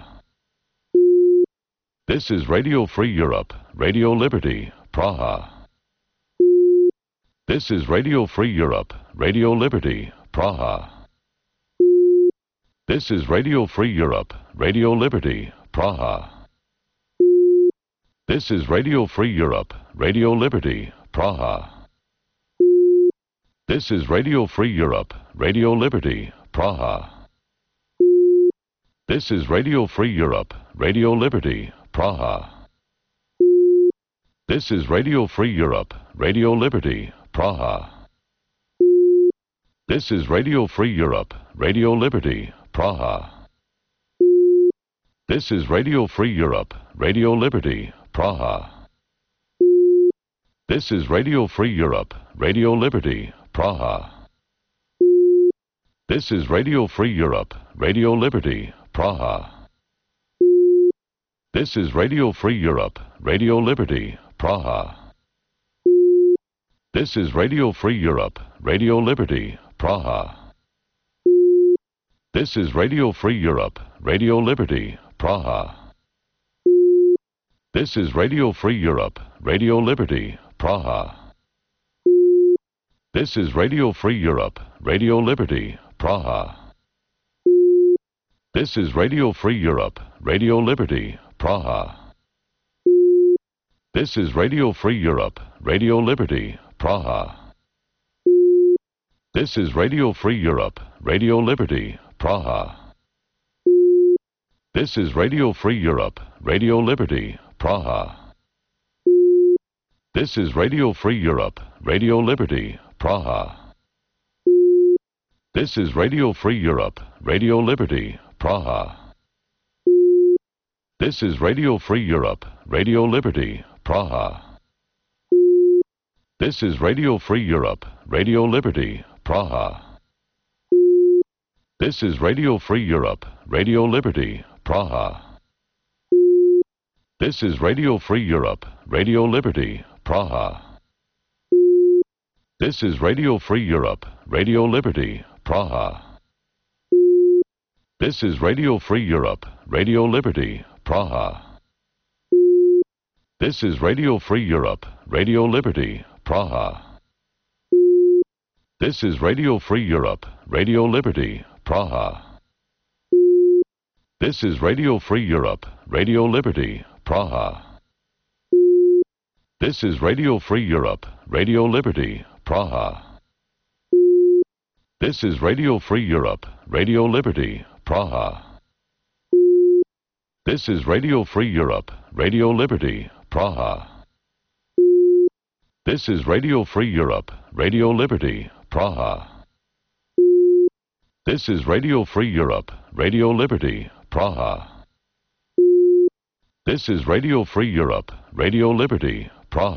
This is Radio Free Europe, Radio Liberty, Praha. This is Radio Free Europe, Radio Liberty, Praha. This is Radio Free Europe, Radio Liberty, Praha. This is Radio Free Europe, Radio Liberty, Praha. This is Radio Free Europe, Radio Liberty, Praha. This is Radio Free Europe, Radio Liberty, Praha. This is Radio Free Europe, Radio Liberty, Praha. This is Radio Free Europe, Radio Liberty, Praha. This is Radio Free Europe, Radio Liberty, Praha. This is Radio Free Europe, Radio Liberty, Praha. This is Radio Free Europe, Radio Liberty, Praha. This is Radio Free Europe, Radio Liberty, Praha. This is Radio Free Europe, Radio Liberty, Praha. This is Radio Free Europe, Radio Liberty, Praha. This is Radio Free Europe, Radio Liberty, Praha. This is Radio Free Europe, Radio Liberty, Praha. This is Radio Free Europe, Radio Liberty, Praha. This is Radio Free Europe, Radio Liberty, Praha. This is Radio Free Europe, Radio Liberty, Praha. This is Radio Free Europe, Radio Liberty, Praha. This is Radio Free Europe, Radio Liberty, Praha. This is Radio Free Europe, Radio Liberty, Praha. This is Radio Free Europe, Radio Liberty, Praha. This is Radio Free Europe, Radio Liberty, Praha. This is Radio Free Europe, Radio Liberty, Praha. This is Radio Free Europe, Radio Liberty, Praha. This is Radio Free Europe, Radio Liberty, Praha. This is Radio Free Europe, Radio Liberty, Praha. This is Radio Free Europe, Radio Liberty, Praha. This is Radio Free Europe, Radio Liberty, Praha. This is Radio Free Europe, Radio Liberty, Praha. This is Radio Free Europe, Radio Liberty, Praha. This is Radio Free Europe, Radio Liberty, Praha. This is Radio Free Europe, Radio Liberty, Praha. This is Radio Free Europe, Radio Liberty, Praha. This is Radio Free Europe, Radio Liberty, Praha. This is Radio Free Europe, Radio Liberty, Praha.